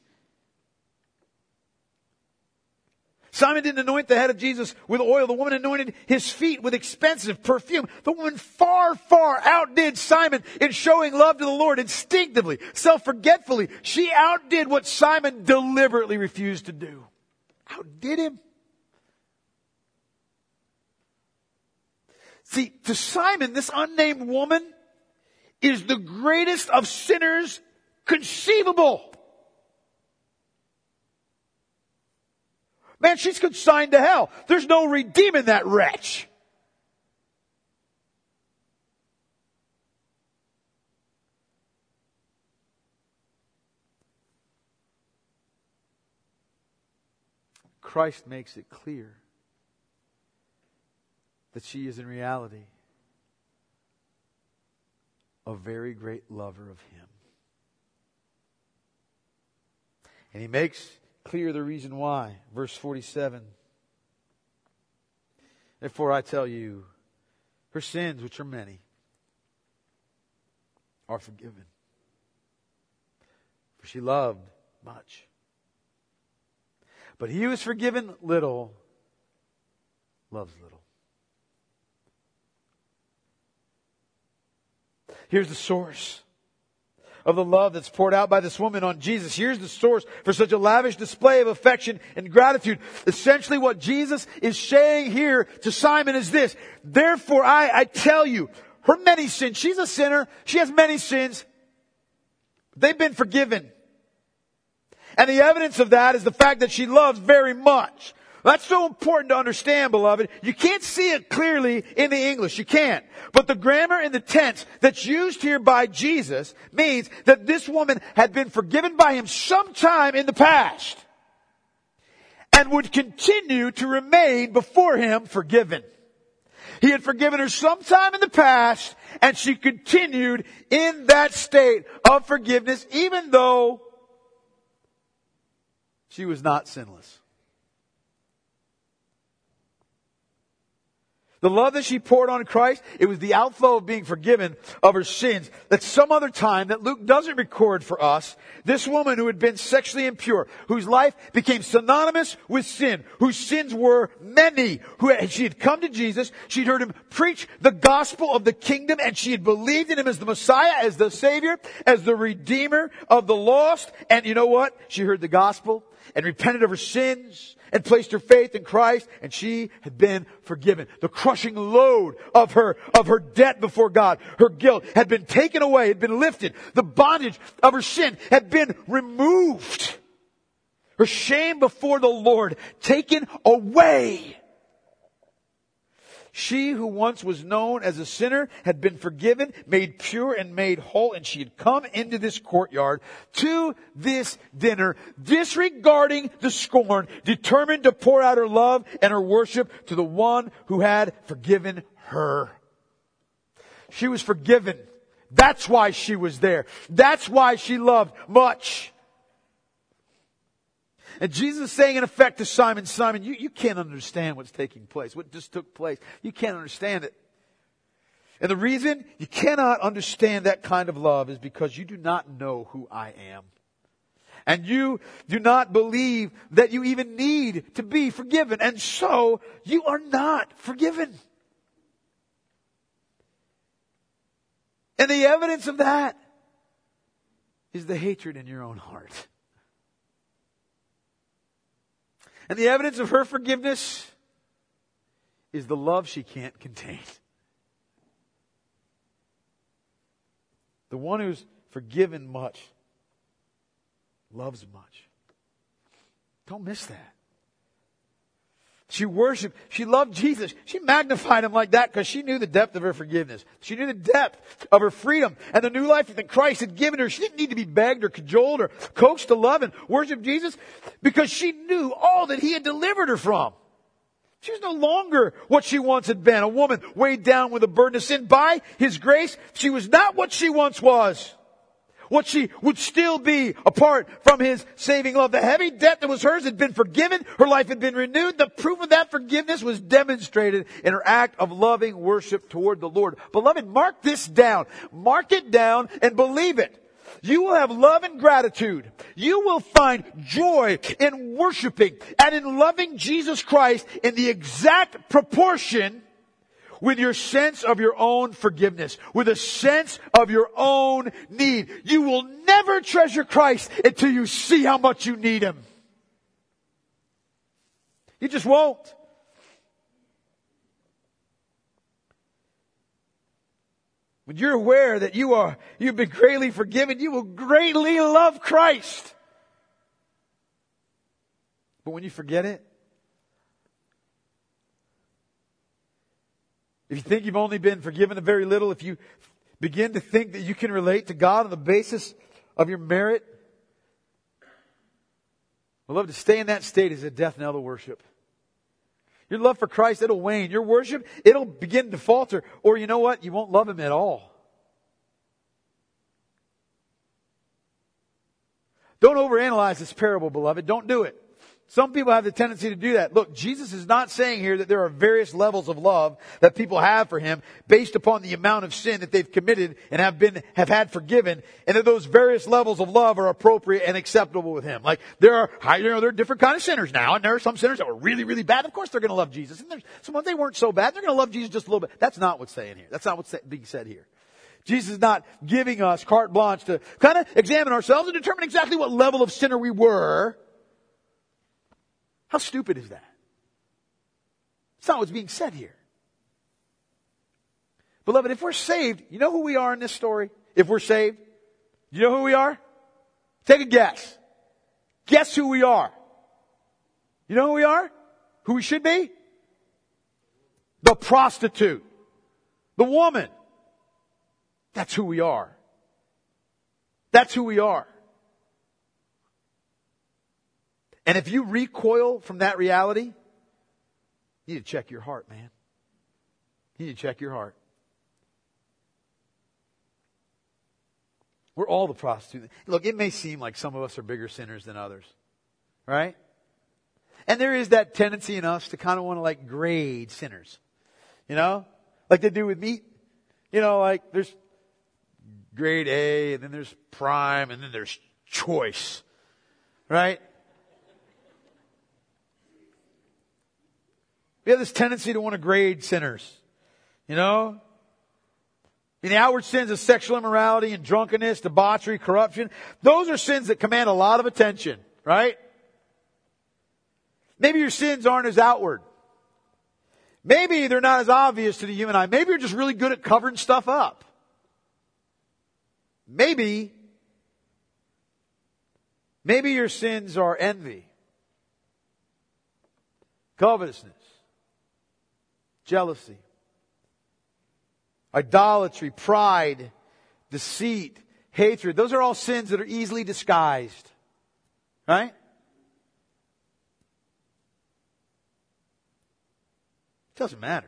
Simon didn't anoint the head of Jesus with oil. The woman anointed his feet with expensive perfume. The woman far, far outdid Simon in showing love to the Lord instinctively, self-forgetfully. She outdid what Simon deliberately refused to do. Outdid him. See, to Simon, this unnamed woman is the greatest of sinners conceivable. Man, she's consigned to hell. There's no redeeming that wretch. Christ makes it clear that she is in reality a very great lover of Him. And He makes clear the reason why. Verse forty-seven. Therefore I tell you, her sins, which are many, are forgiven. For she loved much. But he who is forgiven little, loves little. Here's the source of the love that's poured out by this woman on Jesus. Here's the source for such a lavish display of affection and gratitude. Essentially what Jesus is saying here to Simon is this. Therefore I, I tell you, her many sins. She's a sinner. She has many sins. They've been forgiven. And the evidence of that is the fact that she loves very much. That's so important to understand, beloved. You can't see it clearly in the English. You can't. But the grammar in the tense that's used here by Jesus means that this woman had been forgiven by him sometime in the past and would continue to remain before him forgiven. He had forgiven her sometime in the past, and she continued in that state of forgiveness, even though she was not sinless. The love that she poured on Christ, it was the outflow of being forgiven of her sins. That some other time that Luke doesn't record for us, this woman who had been sexually impure, whose life became synonymous with sin, whose sins were many, who had, she had come to Jesus, she'd heard him preach the gospel of the kingdom, and she had believed in him as the Messiah, as the Savior, as the Redeemer of the lost. And you know what? She heard the gospel and repented of her sins and placed her faith in Christ, and she had been forgiven. The crushing load of her, of her debt before God, her guilt, had been taken away, had been lifted. The bondage of her sin had been removed. Her shame before the Lord taken away. She who once was known as a sinner had been forgiven, made pure, and made whole, and she had come into this courtyard to this dinner, disregarding the scorn, determined to pour out her love and her worship to the one who had forgiven her. She was forgiven. That's why she was there. That's why she loved much. And Jesus is saying in effect to Simon, Simon, you, you can't understand what's taking place, what just took place. You can't understand it. And the reason you cannot understand that kind of love is because you do not know who I am. And you do not believe that you even need to be forgiven. And so you are not forgiven. And the evidence of that is the hatred in your own heart. And the evidence of her forgiveness is the love she can't contain. The one who's forgiven much loves much. Don't miss that. She worshiped, she loved Jesus. She magnified him like that because she knew the depth of her forgiveness. She knew the depth of her freedom and the new life that Christ had given her. She didn't need to be begged or cajoled or coaxed to love and worship Jesus because she knew all that he had delivered her from. She was no longer what she once had been, a woman weighed down with a burden of sin. By his grace, she was not what she once was. What she would still be apart from his saving love. The heavy debt that was hers had been forgiven. Her life had been renewed. The proof of that forgiveness was demonstrated in her act of loving worship toward the Lord. Beloved, mark this down. Mark it down and believe it. You will have love and gratitude. You will find joy in worshiping and in loving Jesus Christ in the exact proportion with your sense of your own forgiveness, with a sense of your own need. You will never treasure Christ until you see how much you need him. You just won't. When you're aware that you are, you've been greatly forgiven, you will greatly love Christ. But when you forget it, if you think you've only been forgiven a very little, if you begin to think that you can relate to God on the basis of your merit, beloved, to stay in that state is a death knell to worship. Your love for Christ, it'll wane. Your worship, it'll begin to falter. Or you know what? You won't love him at all. Don't overanalyze this parable, beloved. Don't do it. Some people have the tendency to do that. Look, Jesus is not saying here that there are various levels of love that people have for him based upon the amount of sin that they've committed and have been, have had forgiven, and that those various levels of love are appropriate and acceptable with him. Like, there are, you know, there are different kind of sinners now, and there are some sinners that were really, really bad. Of course they're going to love Jesus. And there's some ones they weren't so bad. They're going to love Jesus just a little bit. That's not what's saying here. That's not what's being said here. Jesus is not giving us carte blanche to kind of examine ourselves and determine exactly what level of sinner we were. How stupid is that? It's not what's being said here. Beloved, if we're saved, you know who we are in this story? If we're saved, you know who we are? Take a guess. Guess who we are. You know who we are? Who we should be? The prostitute. The woman. That's who we are. That's who we are. And if you recoil from that reality, you need to check your heart, man. You need to check your heart. We're all the prostitute. Look, it may seem like some of us are bigger sinners than others. Right? And there is that tendency in us to kind of want to like grade sinners. You know? Like they do with meat. You know, like there's grade A, and then there's prime, and then there's choice. Right? We have this tendency to want to grade sinners. You know? And the outward sins of sexual immorality and drunkenness, debauchery, corruption, those are sins that command a lot of attention, right? Maybe your sins aren't as outward. Maybe they're not as obvious to the human eye. Maybe you're just really good at covering stuff up. Maybe, maybe your sins are envy, covetousness, jealousy, idolatry, pride, deceit, hatred. Those are all sins that are easily disguised. Right? It doesn't matter.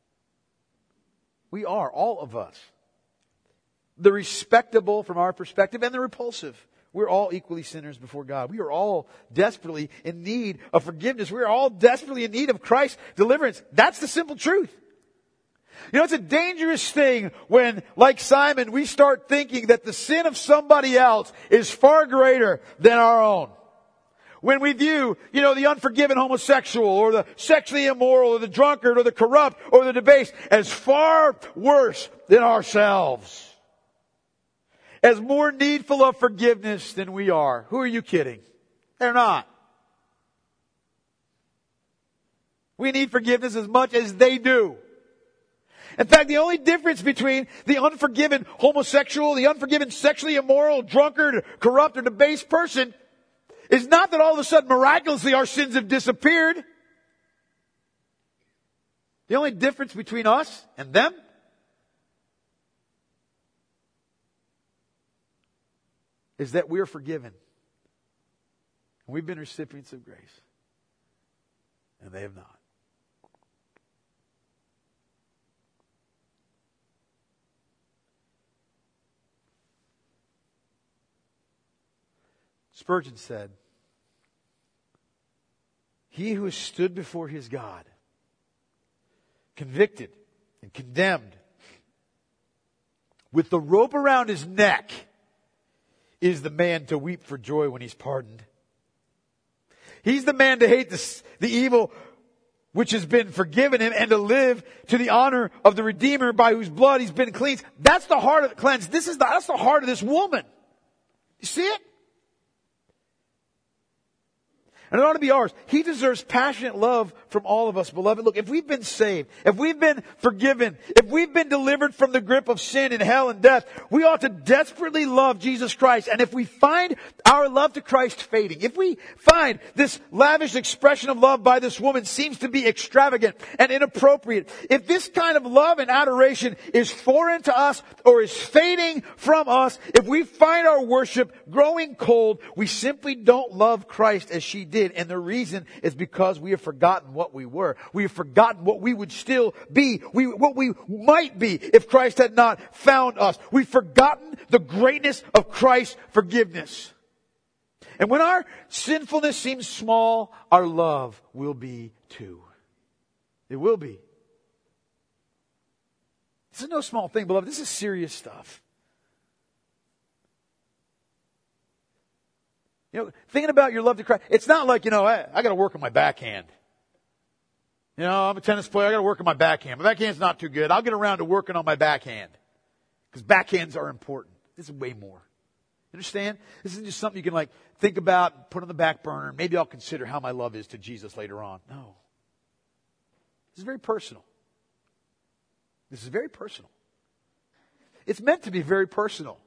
We are, all of us. The respectable from our perspective and the repulsive. We're all equally sinners before God. We are all desperately in need of forgiveness. We are all desperately in need of Christ's deliverance. That's the simple truth. You know, it's a dangerous thing when, like Simon, we start thinking that the sin of somebody else is far greater than our own. When we view, you know, the unforgiven homosexual or the sexually immoral or the drunkard or the corrupt or the debased as far worse than ourselves. As more needful of forgiveness than we are. Who are you kidding? They're not. We need forgiveness as much as they do. In fact, the only difference between the unforgiven homosexual, the unforgiven sexually immoral, drunkard, corrupt, or debased person is not that all of a sudden miraculously our sins have disappeared. The only difference between us and them is that we're forgiven. And we've been recipients of grace. And they have not. Spurgeon said, "He who has stood before his God, convicted and condemned, with the rope around his neck, is the man to weep for joy when he's pardoned. He's the man to hate the, the evil which has been forgiven him and to live to the honor of the Redeemer by whose blood he's been cleansed." That's the heart of the cleansed. This is the, that's the heart of this woman. You see it? And it ought to be ours. He deserves passionate love from all of us, beloved. Look, if we've been saved, if we've been forgiven, if we've been delivered from the grip of sin and hell and death, we ought to desperately love Jesus Christ. And if we find our love to Christ fading, if we find this lavish expression of love by this woman seems to be extravagant and inappropriate, if this kind of love and adoration is foreign to us or is fading from us, if we find our worship growing cold, we simply don't love Christ as she did. And the reason is because we have forgotten what we were. We have forgotten what we would still be. We, what we might be if Christ had not found us. We've forgotten the greatness of Christ's forgiveness. And when our sinfulness seems small, our love will be too. It will be. This is no small thing, beloved. This is serious stuff. You know, thinking about your love to Christ, it's not like, you know, I, I got to work on my backhand. You know, I'm a tennis player. I got to work on my backhand. My backhand's not too good. I'll get around to working on my backhand. Because backhands are important. This is way more. Understand? This isn't just something you can like think about, put on the back burner. Maybe I'll consider how my love is to Jesus later on. No. This is very personal. This is very personal. it's meant to be very personal.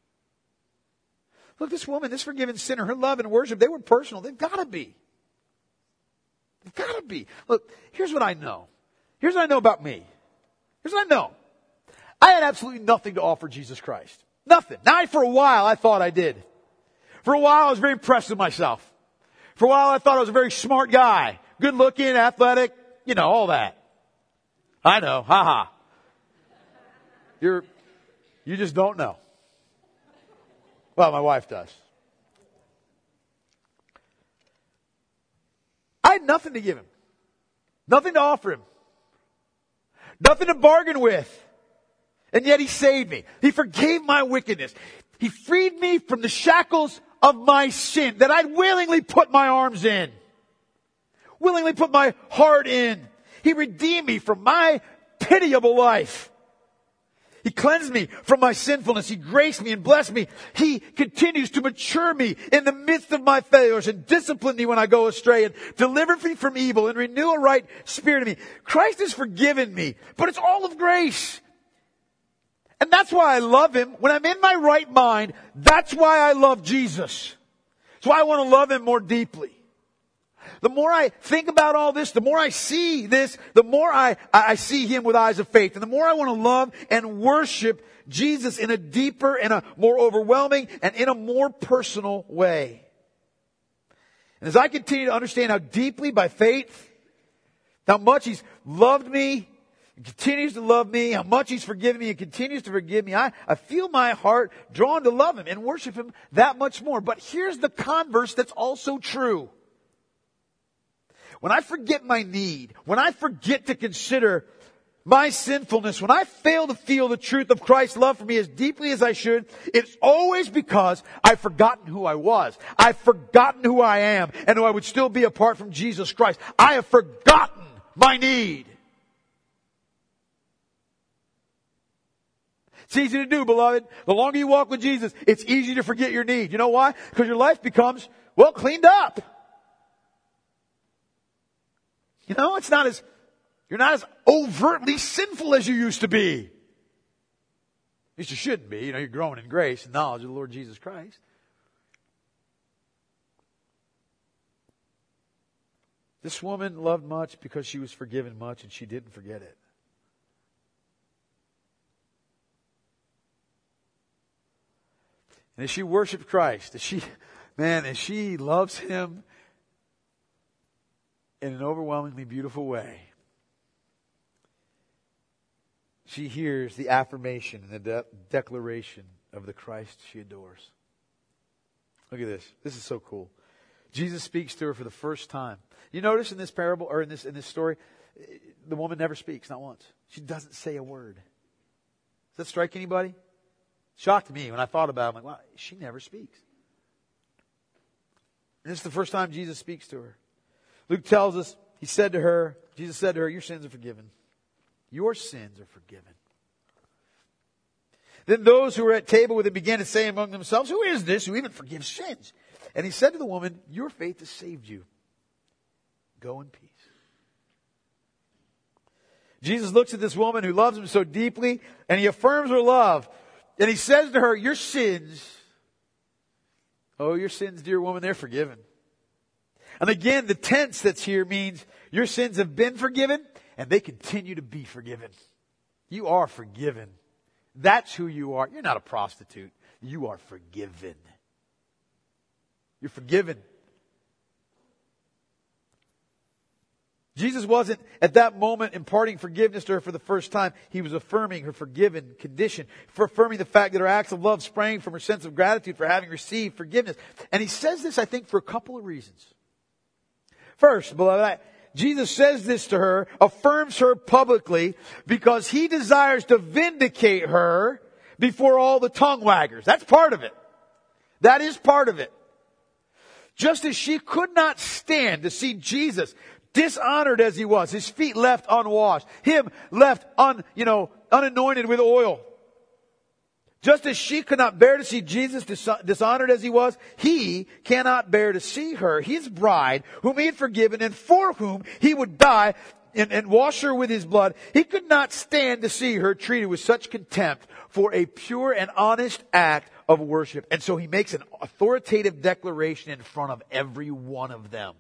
Look, this woman, this forgiven sinner, her love and worship, they were personal. They've got to be. They've got to be. Look, here's what I know. Here's what I know about me. Here's what I know. I had absolutely nothing to offer Jesus Christ. Nothing. Now, for a while, I thought I did. For a while, I was very impressed with myself. For a while, I thought I was a very smart guy. Good looking, athletic, you know, all that. I know. Ha ha. You're, you just don't know. Well, my wife does. I had nothing to give him. Nothing to offer him. Nothing to bargain with. And yet he saved me. He forgave my wickedness. He freed me from the shackles of my sin that I'd willingly put my arms in. Willingly put my heart in. He redeemed me from my pitiable life. He cleansed me from my sinfulness. He graced me and blessed me. He continues to mature me in the midst of my failures and discipline me when I go astray and deliver me from evil and renew a right spirit in me. Christ has forgiven me, but it's all of grace. And that's why I love Him. When I'm in my right mind, that's why I love Jesus. That's why I want to love Him more deeply. The more I think about all this, the more I see this, the more I, I see Him with eyes of faith. And the more I want to love and worship Jesus in a deeper and a more overwhelming and in a more personal way. And as I continue to understand how deeply by faith, how much He's loved me, and continues to love me, how much He's forgiven me and continues to forgive me, I, I feel my heart drawn to love Him and worship Him that much more. But here's the converse that's also true. When I forget my need, when I forget to consider my sinfulness, when I fail to feel the truth of Christ's love for me as deeply as I should, it's always because I've forgotten who I was. I've forgotten who I am and who I would still be apart from Jesus Christ. I have forgotten my need. It's easy to do, beloved. The longer you walk with Jesus, it's easy to forget your need. You know why? Because your life becomes, well, cleaned up. You know, it's not as, you're not as overtly sinful as you used to be. At least you shouldn't be. You know, you're growing in grace and knowledge of the Lord Jesus Christ. This woman loved much because she was forgiven much and she didn't forget it. And as she worshiped Christ, as she, man, as she loves Him in an overwhelmingly beautiful way, she hears the affirmation and the de- declaration of the Christ she adores. Look at this. This is so cool. Jesus speaks to her for the first time. You notice in this parable, or in this in this story, the woman never speaks, not once. She doesn't say a word. Does that strike anybody? It shocked me when I thought about it. I'm like, wow, she never speaks. And this is the first time Jesus speaks to her. Luke tells us, he said to her, Jesus said to her, your sins are forgiven. Your sins are forgiven. Then those who were at table with him began to say among themselves, who is this who even forgives sins? And he said to the woman, your faith has saved you. Go in peace. Jesus looks at this woman who loves him so deeply, and he affirms her love. And he says to her, your sins, oh, your sins, dear woman, they're forgiven. And again, the tense that's here means your sins have been forgiven and they continue to be forgiven. You are forgiven. That's who you are. You're not a prostitute. You are forgiven. You're forgiven. Jesus wasn't at that moment imparting forgiveness to her for the first time. He was affirming her forgiven condition, for affirming the fact that her acts of love sprang from her sense of gratitude for having received forgiveness. And he says this, I think, for a couple of reasons. First, beloved, I, Jesus says this to her, affirms her publicly, because he desires to vindicate her before all the tongue waggers. That's part of it. That is part of it. Just as she could not stand to see Jesus dishonored as he was, his feet left unwashed, him left un, you know, unanointed with oil. Just as she could not bear to see Jesus dis- dishonored as he was, he cannot bear to see her, his bride, whom he had forgiven and for whom he would die, and, and wash her with his blood, he could not stand to see her treated with such contempt for a pure and honest act of worship. And so he makes an authoritative declaration in front of every one of them.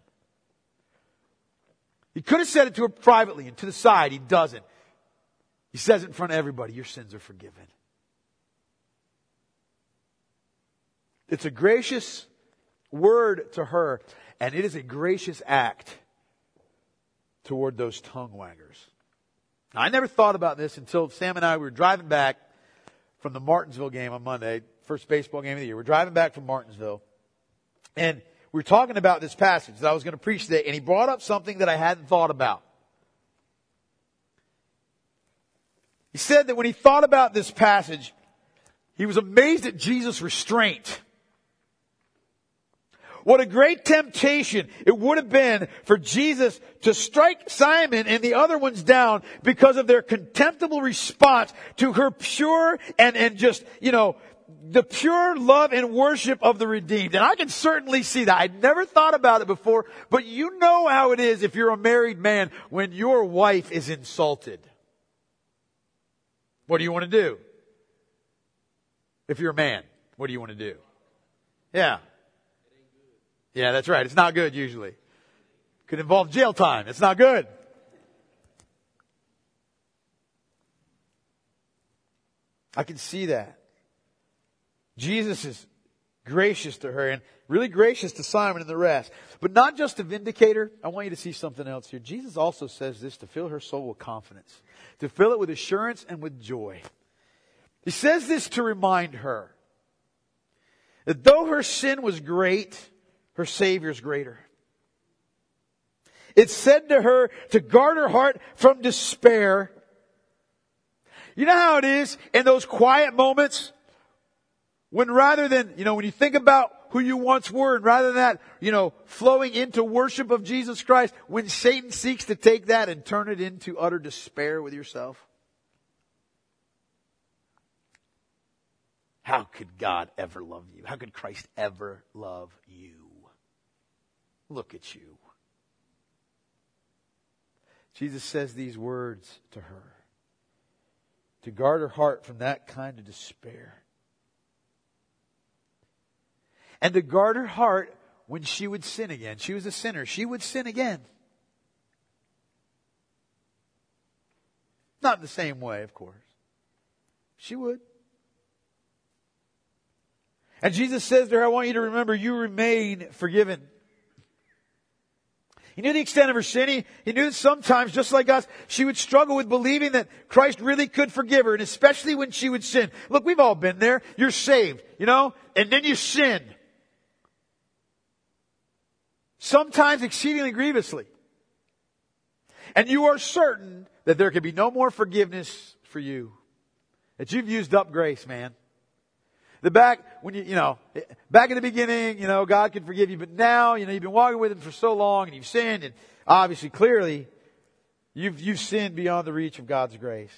He could have said it to her privately and to the side. He doesn't. He says it in front of everybody. Your sins are forgiven. It's a gracious word to her, and it is a gracious act toward those tongue waggers. Now, I never thought about this until Sam and I were driving back from the Martinsville game on Monday, first baseball game of the year. We're driving back from Martinsville, and we were talking about this passage that I was going to preach today, and he brought up something that I hadn't thought about. He said that when he thought about this passage, he was amazed at Jesus' restraint. What a great temptation it would have been for Jesus to strike Simon and the other ones down because of their contemptible response to her pure and, and just, you know, the pure love and worship of the redeemed. And I can certainly see that. I'd never thought about it before, but you know how it is if you're a married man when your wife is insulted. What do you want to do? If you're a man, what do you want to do? Yeah. Yeah, that's right. It's not good usually. Could involve jail time. It's not good. I can see that. Jesus is gracious to her and really gracious to Simon and the rest. But not just to vindicate her. I want you to see something else here. Jesus also says this to fill her soul with confidence, to fill it with assurance and with joy. He says this to remind her that though her sin was great, her Savior's greater. It said to her to guard her heart from despair. You know how it is in those quiet moments when rather than, you know, when you think about who you once were and rather than that, you know, flowing into worship of Jesus Christ, when Satan seeks to take that and turn it into utter despair with yourself. How could God ever love you? How could Christ ever love you? Look at you. Jesus says these words to her to guard her heart from that kind of despair. And to guard her heart when she would sin again. She was a sinner. She would sin again. Not in the same way, of course. She would. And Jesus says to her, I want you to remember you remain forgiven. He knew the extent of her sin. He, he knew that sometimes, just like us, she would struggle with believing that Christ really could forgive her, and especially when she would sin. Look, we've all been there. You're saved, you know, and then you sin. Sometimes exceedingly grievously. And you are certain that there can be no more forgiveness for you. That you've used up grace, man. The back, when you, you know, back in the beginning, you know, God can forgive you, but now, you know, you've been walking with Him for so long and you've sinned, and obviously, clearly, you've, you've sinned beyond the reach of God's grace.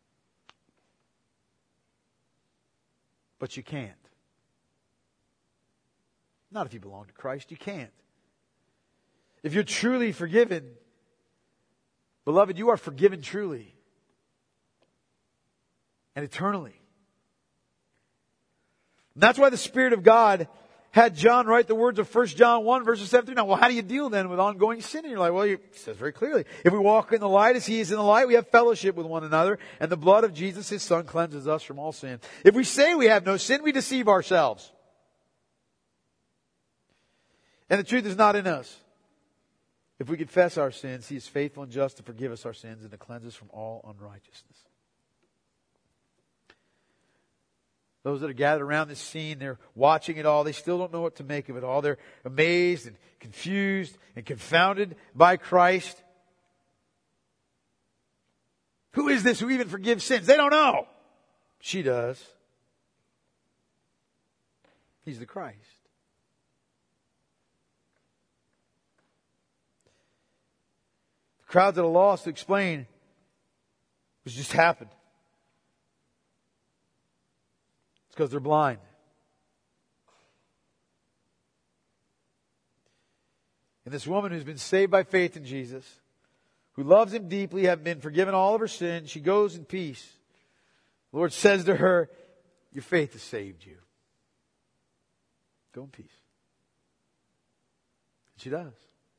But you can't. Not if you belong to Christ, you can't. If you're truly forgiven, beloved, you are forgiven truly and eternally. And that's why the Spirit of God had John write the words of First John one, verses seven through nine. Well, how do you deal then with ongoing sin in your life? Well, he says very clearly, if we walk in the light as He is in the light, we have fellowship with one another, and the blood of Jesus, His Son, cleanses us from all sin. If we say we have no sin, we deceive ourselves. And the truth is not in us. If we confess our sins, He is faithful and just to forgive us our sins and to cleanse us from all unrighteousness. Those that are gathered around this scene, they're watching it all. They still don't know what to make of it all. They're amazed and confused and confounded by Christ. Who is this who even forgives sins? They don't know. She does. He's the Christ. The crowd's at a loss to explain what's just happened. It's because they're blind. And this woman who's been saved by faith in Jesus, who loves Him deeply, having been forgiven all of her sins. She goes in peace. The Lord says to her, your faith has saved you. Go in peace. And she does.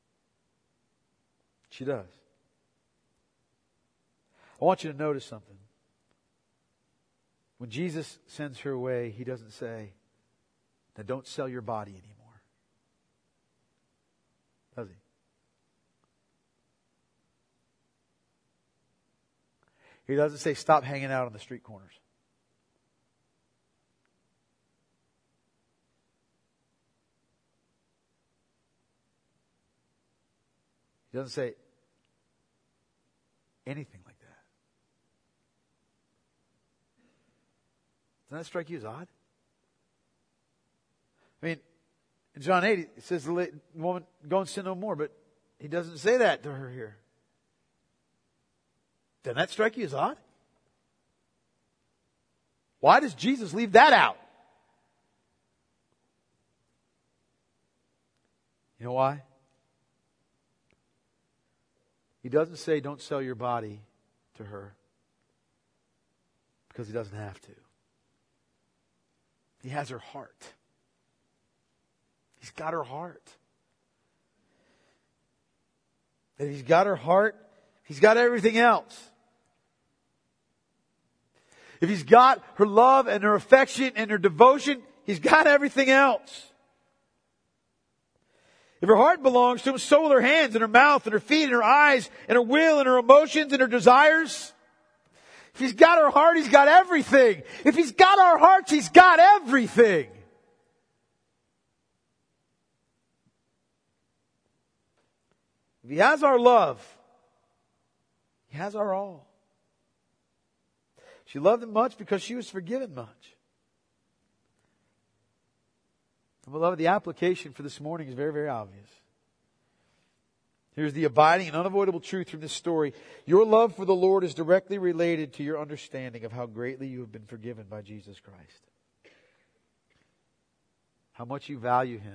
She does. I want you to notice something. When Jesus sends her away, He doesn't say, now don't sell your body anymore. Does He? He doesn't say stop hanging out on the street corners. He doesn't say anything like that. Doesn't that strike you as odd? I mean, in John eight, it says the woman, go and sin no more, but He doesn't say that to her here. Doesn't that strike you as odd? Why does Jesus leave that out? You know why? He doesn't say don't sell your body to her because He doesn't have to. He has her heart. He's got her heart. And He's got her heart, He's got everything else. If He's got her love and her affection and her devotion, He's got everything else. If her heart belongs to Him, so will her hands and her mouth and her feet and her eyes and her will and her emotions and her desires. If He's got our heart, He's got everything. If He's got our hearts, He's got everything. If He has our love, He has our all. She loved Him much because she was forgiven much. And beloved, the application for this morning is very, very obvious. Here's the abiding and unavoidable truth from this story. Your love for the Lord is directly related to your understanding of how greatly you have been forgiven by Jesus Christ. How much you value Him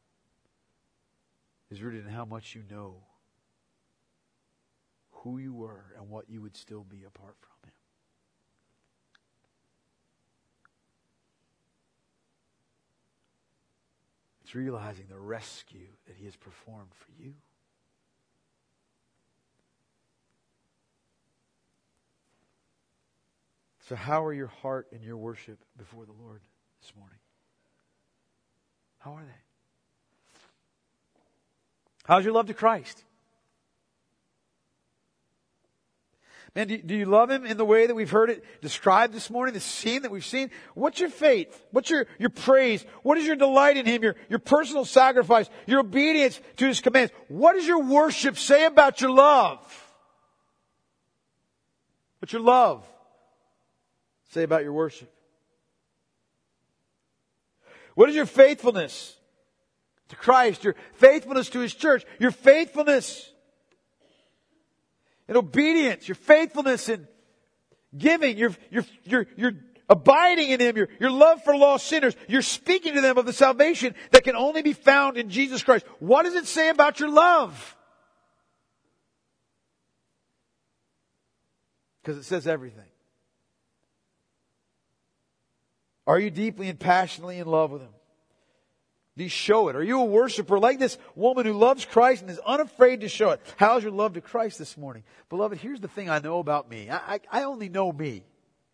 is rooted in how much you know who you were and what you would still be apart from Him. It's realizing the rescue that He has performed for you. So how are your heart and your worship before the Lord this morning? How are they? How's your love to Christ? Man, do, do you love Him in the way that we've heard it described this morning, the scene that we've seen? What's your faith? What's your, your praise? What is your delight in Him? Your, your personal sacrifice? Your obedience to His commands? What does your worship say about your love? What's your love say about your worship? What is your faithfulness to Christ? Your faithfulness to His church? Your faithfulness in obedience, your faithfulness in giving, your, your, your, your abiding in Him, your, your love for lost sinners, you're speaking to them of the salvation that can only be found in Jesus Christ. What does it say about your love? Because it says everything. Are you deeply and passionately in love with Him? Do you show it? Are you a worshiper like this woman who loves Christ and is unafraid to show it? How's your love to Christ this morning? Beloved, here's the thing I know about me. I, I, I only know me.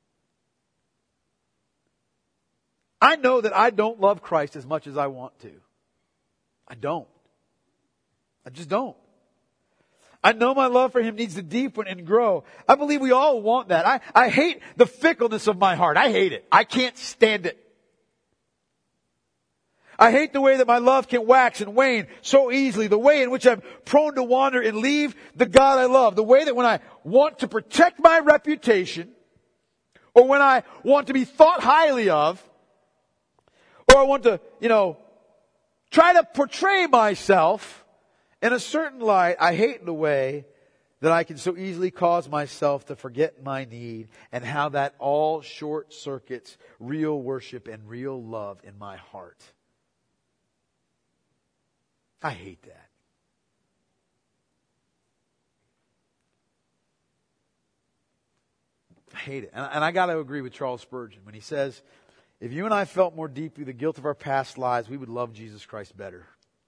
I know that I don't love Christ as much as I want to. I don't. I just don't. I know my love for Him needs to deepen and grow. I believe we all want that. I, I hate the fickleness of my heart. I hate it. I can't stand it. I hate the way that my love can wax and wane so easily. The way in which I'm prone to wander and leave the God I love. The way that when I want to protect my reputation, or when I want to be thought highly of, or I want to, you know, try to portray myself in a certain light, I hate the way that I can so easily cause myself to forget my need, and how that all short circuits real worship and real love in my heart. I hate that. hate it. And, and I got to agree with Charles Spurgeon when he says, if you and I felt more deeply the guilt of our past lives, we would love Jesus Christ better.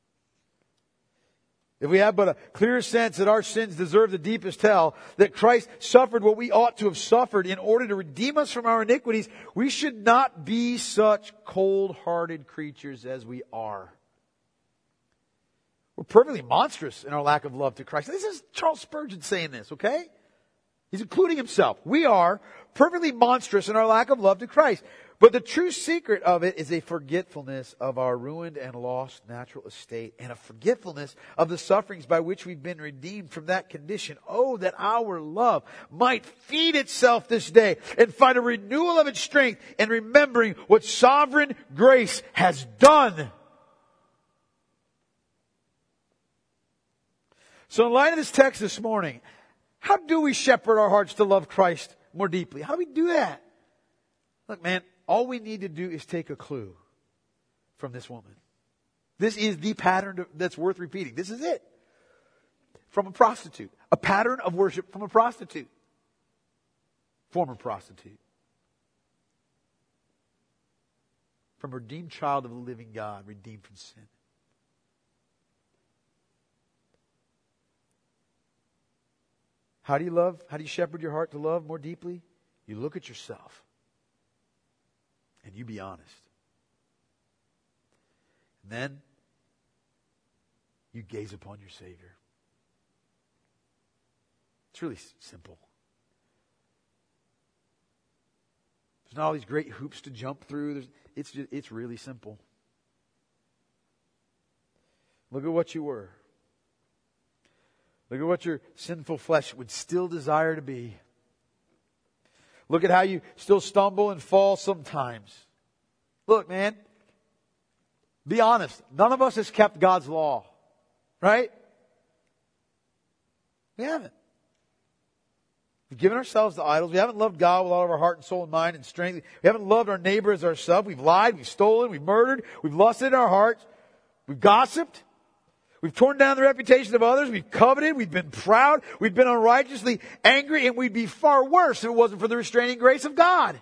If we have but a clear sense that our sins deserve the deepest hell, that Christ suffered what we ought to have suffered in order to redeem us from our iniquities, we should not be such cold-hearted creatures as we are. We're perfectly monstrous in our lack of love to Christ. This is Charles Spurgeon saying this, okay? He's including himself. We are perfectly monstrous in our lack of love to Christ. But the true secret of it is a forgetfulness of our ruined and lost natural estate, and a forgetfulness of the sufferings by which we've been redeemed from that condition. Oh, that our love might feed itself this day and find a renewal of its strength in remembering what sovereign grace has done. So in light of this text this morning, how do we shepherd our hearts to love Christ more deeply? How do we do that? Look, man, all we need to do is take a clue from this woman. This is the pattern that's worth repeating. This is it. From a prostitute. A pattern of worship from a prostitute. Former prostitute. From a redeemed child of the living God, redeemed from sin. How do you love? How do you shepherd your heart to love more deeply? You look at yourself. And you be honest. And then you gaze upon your Savior. It's really simple. There's not all these great hoops to jump through. There's, it's just, it's really simple. Look at what you were. Look at what your sinful flesh would still desire to be. Look at how you still stumble and fall sometimes. Look, man. Be honest. None of us has kept God's law. Right? We haven't. We've given ourselves to idols. We haven't loved God with all of our heart and soul and mind and strength. We haven't loved our neighbor as ourselves. We've lied. We've stolen. We've murdered. We've lusted in our hearts. We've gossiped. We've torn down the reputation of others. We've coveted. We've been proud. We've been unrighteously angry. And we'd be far worse if it wasn't for the restraining grace of God.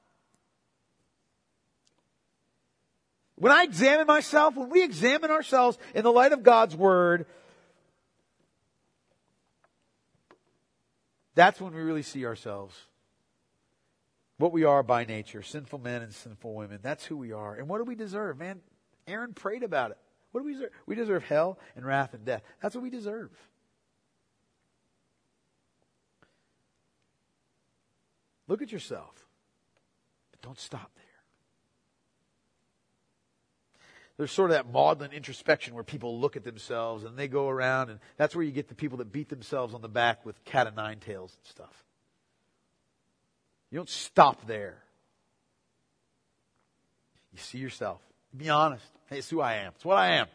When I examine myself, when we examine ourselves in the light of God's Word, that's when we really see ourselves. What we are by nature. Sinful men and sinful women. That's who we are. And what do we deserve? Man, Aaron prayed about it. What do we deserve? We deserve hell and wrath and death. That's what we deserve. Look at yourself. But don't stop there. There's sort of that maudlin introspection where people look at themselves and they go around, and that's where you get the people that beat themselves on the back with cat o' nine tails and stuff. You don't stop there. You see yourself. Be honest. Hey, it's who I am. It's what I am.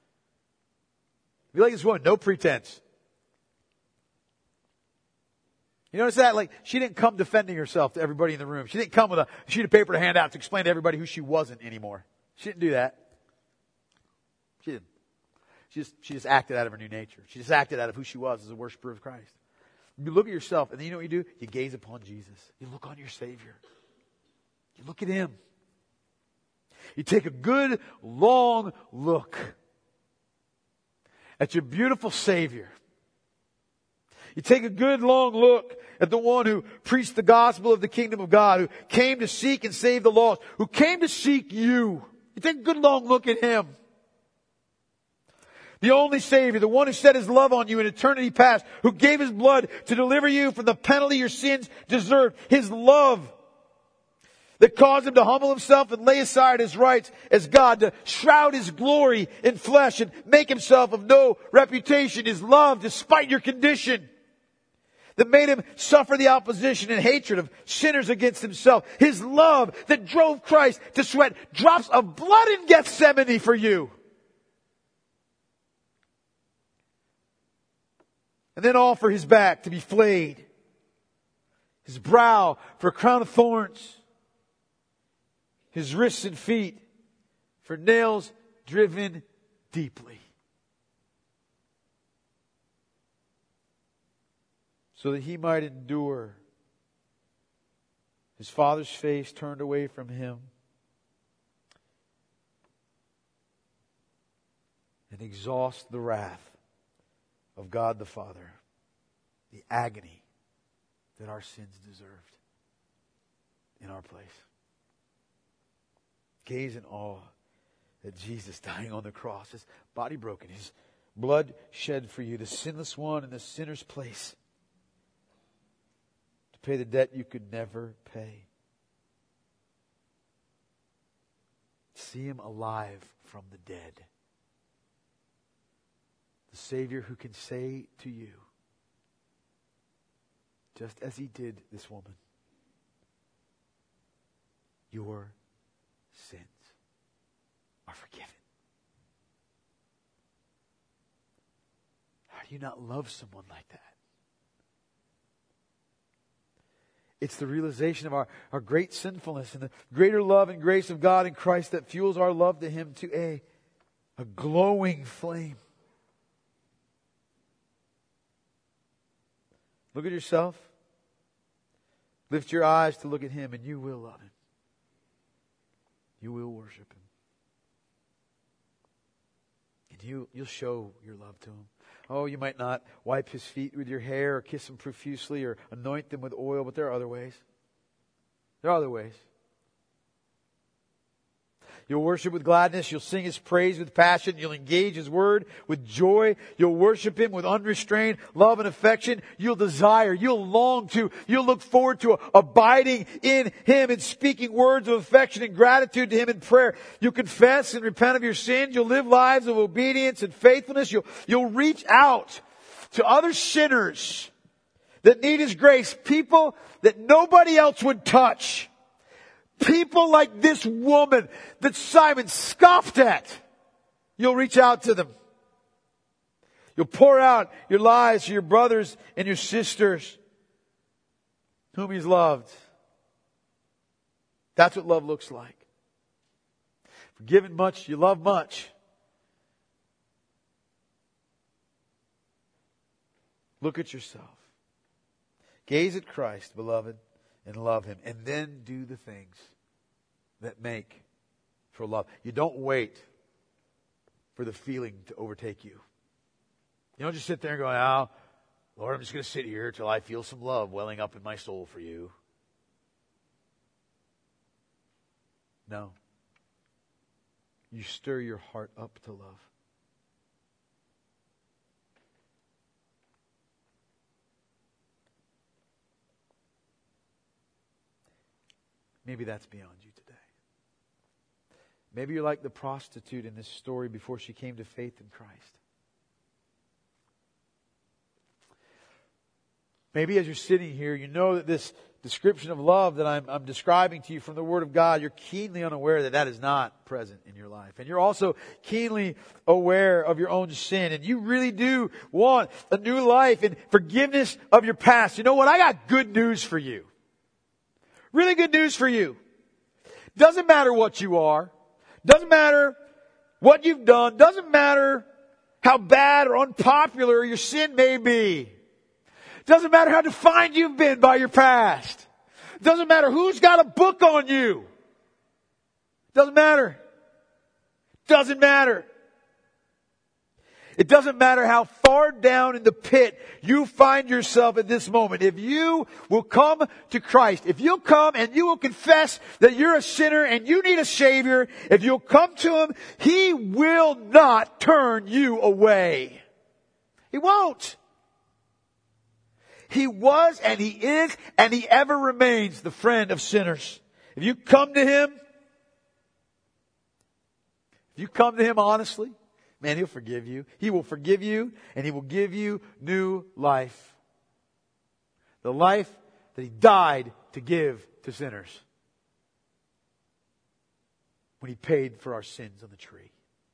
Be like this woman, no pretense. You notice that? Like, she didn't come defending herself to everybody in the room. She didn't come with a sheet of paper to hand out to explain to everybody who she wasn't anymore. She didn't do that. She didn't. She just, she just acted out of her new nature. She just acted out of who she was as a worshiper of Christ. You look at yourself, and then you know what you do? You gaze upon Jesus. You look on your Savior. You look at Him. You take a good, long look at your beautiful Savior. You take a good, long look at the one who preached the gospel of the kingdom of God, who came to seek and save the lost, who came to seek you. You take a good, long look at Him. The only Savior, the one who set His love on you in eternity past, who gave His blood to deliver you from the penalty your sins deserved. His love that caused Him to humble Himself and lay aside His rights as God, to shroud His glory in flesh and make Himself of no reputation. His love despite your condition, that made Him suffer the opposition and hatred of sinners against Himself. His love that drove Christ to sweat drops of blood in Gethsemane for you. And then offer His back to be flayed, His brow for a crown of thorns, His wrists and feet for nails driven deeply, so that He might endure his father's face turned away from him, and exhaust the wrath of God the Father, the agony that our sins deserved in our place. Gaze in awe at Jesus dying on the cross, his body broken, his blood shed for you, the sinless one in the sinner's place, to pay the debt you could never pay. See him alive from the dead. The Savior who can say to you, just as he did this woman, your sins are forgiven. How do you not love someone like that? It's the realization of our, our great sinfulness and the greater love and grace of God in Christ that fuels our love to him to a, a glowing flame. Look at yourself. Lift your eyes to look at him, and you will love him. You will worship him. And you, you'll show your love to him. Oh, you might not wipe his feet with your hair or kiss him profusely or anoint them with oil, but there are other ways. There are other ways. You'll worship with gladness. You'll sing his praise with passion. You'll engage his word with joy. You'll worship him with unrestrained love and affection. You'll desire. You'll long to. You'll look forward to abiding in him and speaking words of affection and gratitude to him in prayer. You'll confess and repent of your sins. You'll live lives of obedience and faithfulness. You'll, you'll reach out to other sinners that need his grace. People that nobody else would touch. People like this woman that Simon scoffed at. You'll reach out to them. You'll pour out your lives to your brothers and your sisters whom he's loved. That's what love looks like. Forgiven much, you love much. Look at yourself. Gaze at Christ, beloved, and love him. And then do the things that make for love. You don't wait for the feeling to overtake you. You don't just sit there and go, oh, Lord, I'm just going to sit here till I feel some love welling up in my soul for you. No. You stir your heart up to love. Maybe that's beyond you today. Maybe you're like the prostitute in this story before she came to faith in Christ. Maybe as you're sitting here, you know that this description of love that I'm, I'm describing to you from the Word of God, you're keenly unaware that that is not present in your life. And you're also keenly aware of your own sin. And you really do want a new life and forgiveness of your past. You know what? I got good news for you. Really good news for you. Doesn't matter what you are. Doesn't matter what you've done. Doesn't matter how bad or unpopular your sin may be. Doesn't matter how defined you've been by your past. Doesn't matter who's got a book on you. Doesn't matter. Doesn't matter. It doesn't matter how far down in the pit you find yourself at this moment. If you will come to Christ, if you'll come and you will confess that you're a sinner and you need a Savior, if you'll come to him, he will not turn you away. He won't. He was and he is and he ever remains the friend of sinners. If you come to him, if you come to him honestly, man, he'll forgive you. He will forgive you and he will give you new life. The life that he died to give to sinners when he paid for our sins on the tree.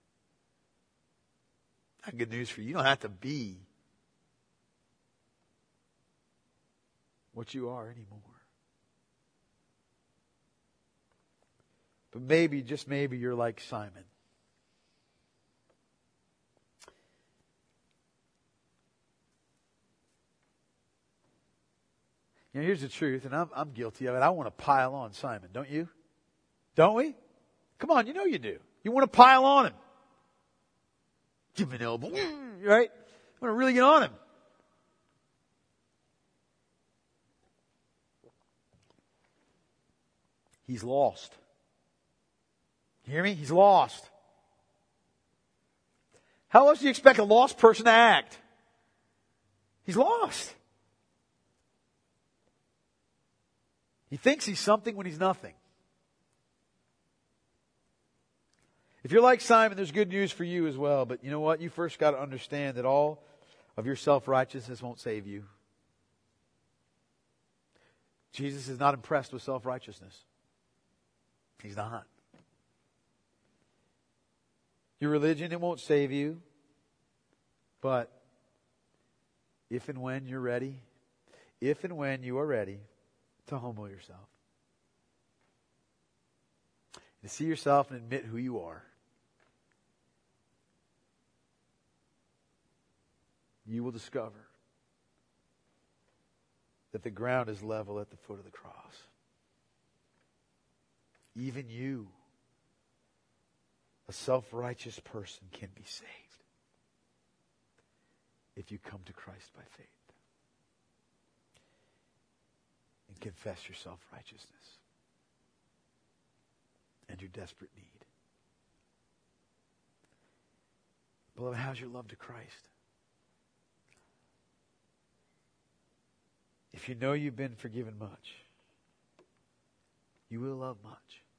That's good news for you. You don't have to be what you are anymore. But maybe, just maybe, you're like Simon. You know, here's the truth, and I'm, I'm guilty of it. I want to pile on Simon, don't you? Don't we? Come on, you know you do. You want to pile on him. Give him an elbow, right? You want to really get on him. He's lost. You hear me? He's lost. How else do you expect a lost person to act? He's lost. He thinks he's something when he's nothing. If you're like Simon, there's good news for you as well. But you know what? You first got to understand that all of your self-righteousness won't save you. Jesus is not impressed with self-righteousness. He's not. Your religion, it won't save you. But if and when you're ready, if and when you are ready to humble yourself, to see yourself and admit who you are, you will discover that the ground is level at the foot of the cross. Even you, a self-righteous person, can be saved if you come to Christ by faith and confess your self-righteousness and your desperate need. Beloved, how's your love to Christ? If you know you've been forgiven much, you will love much.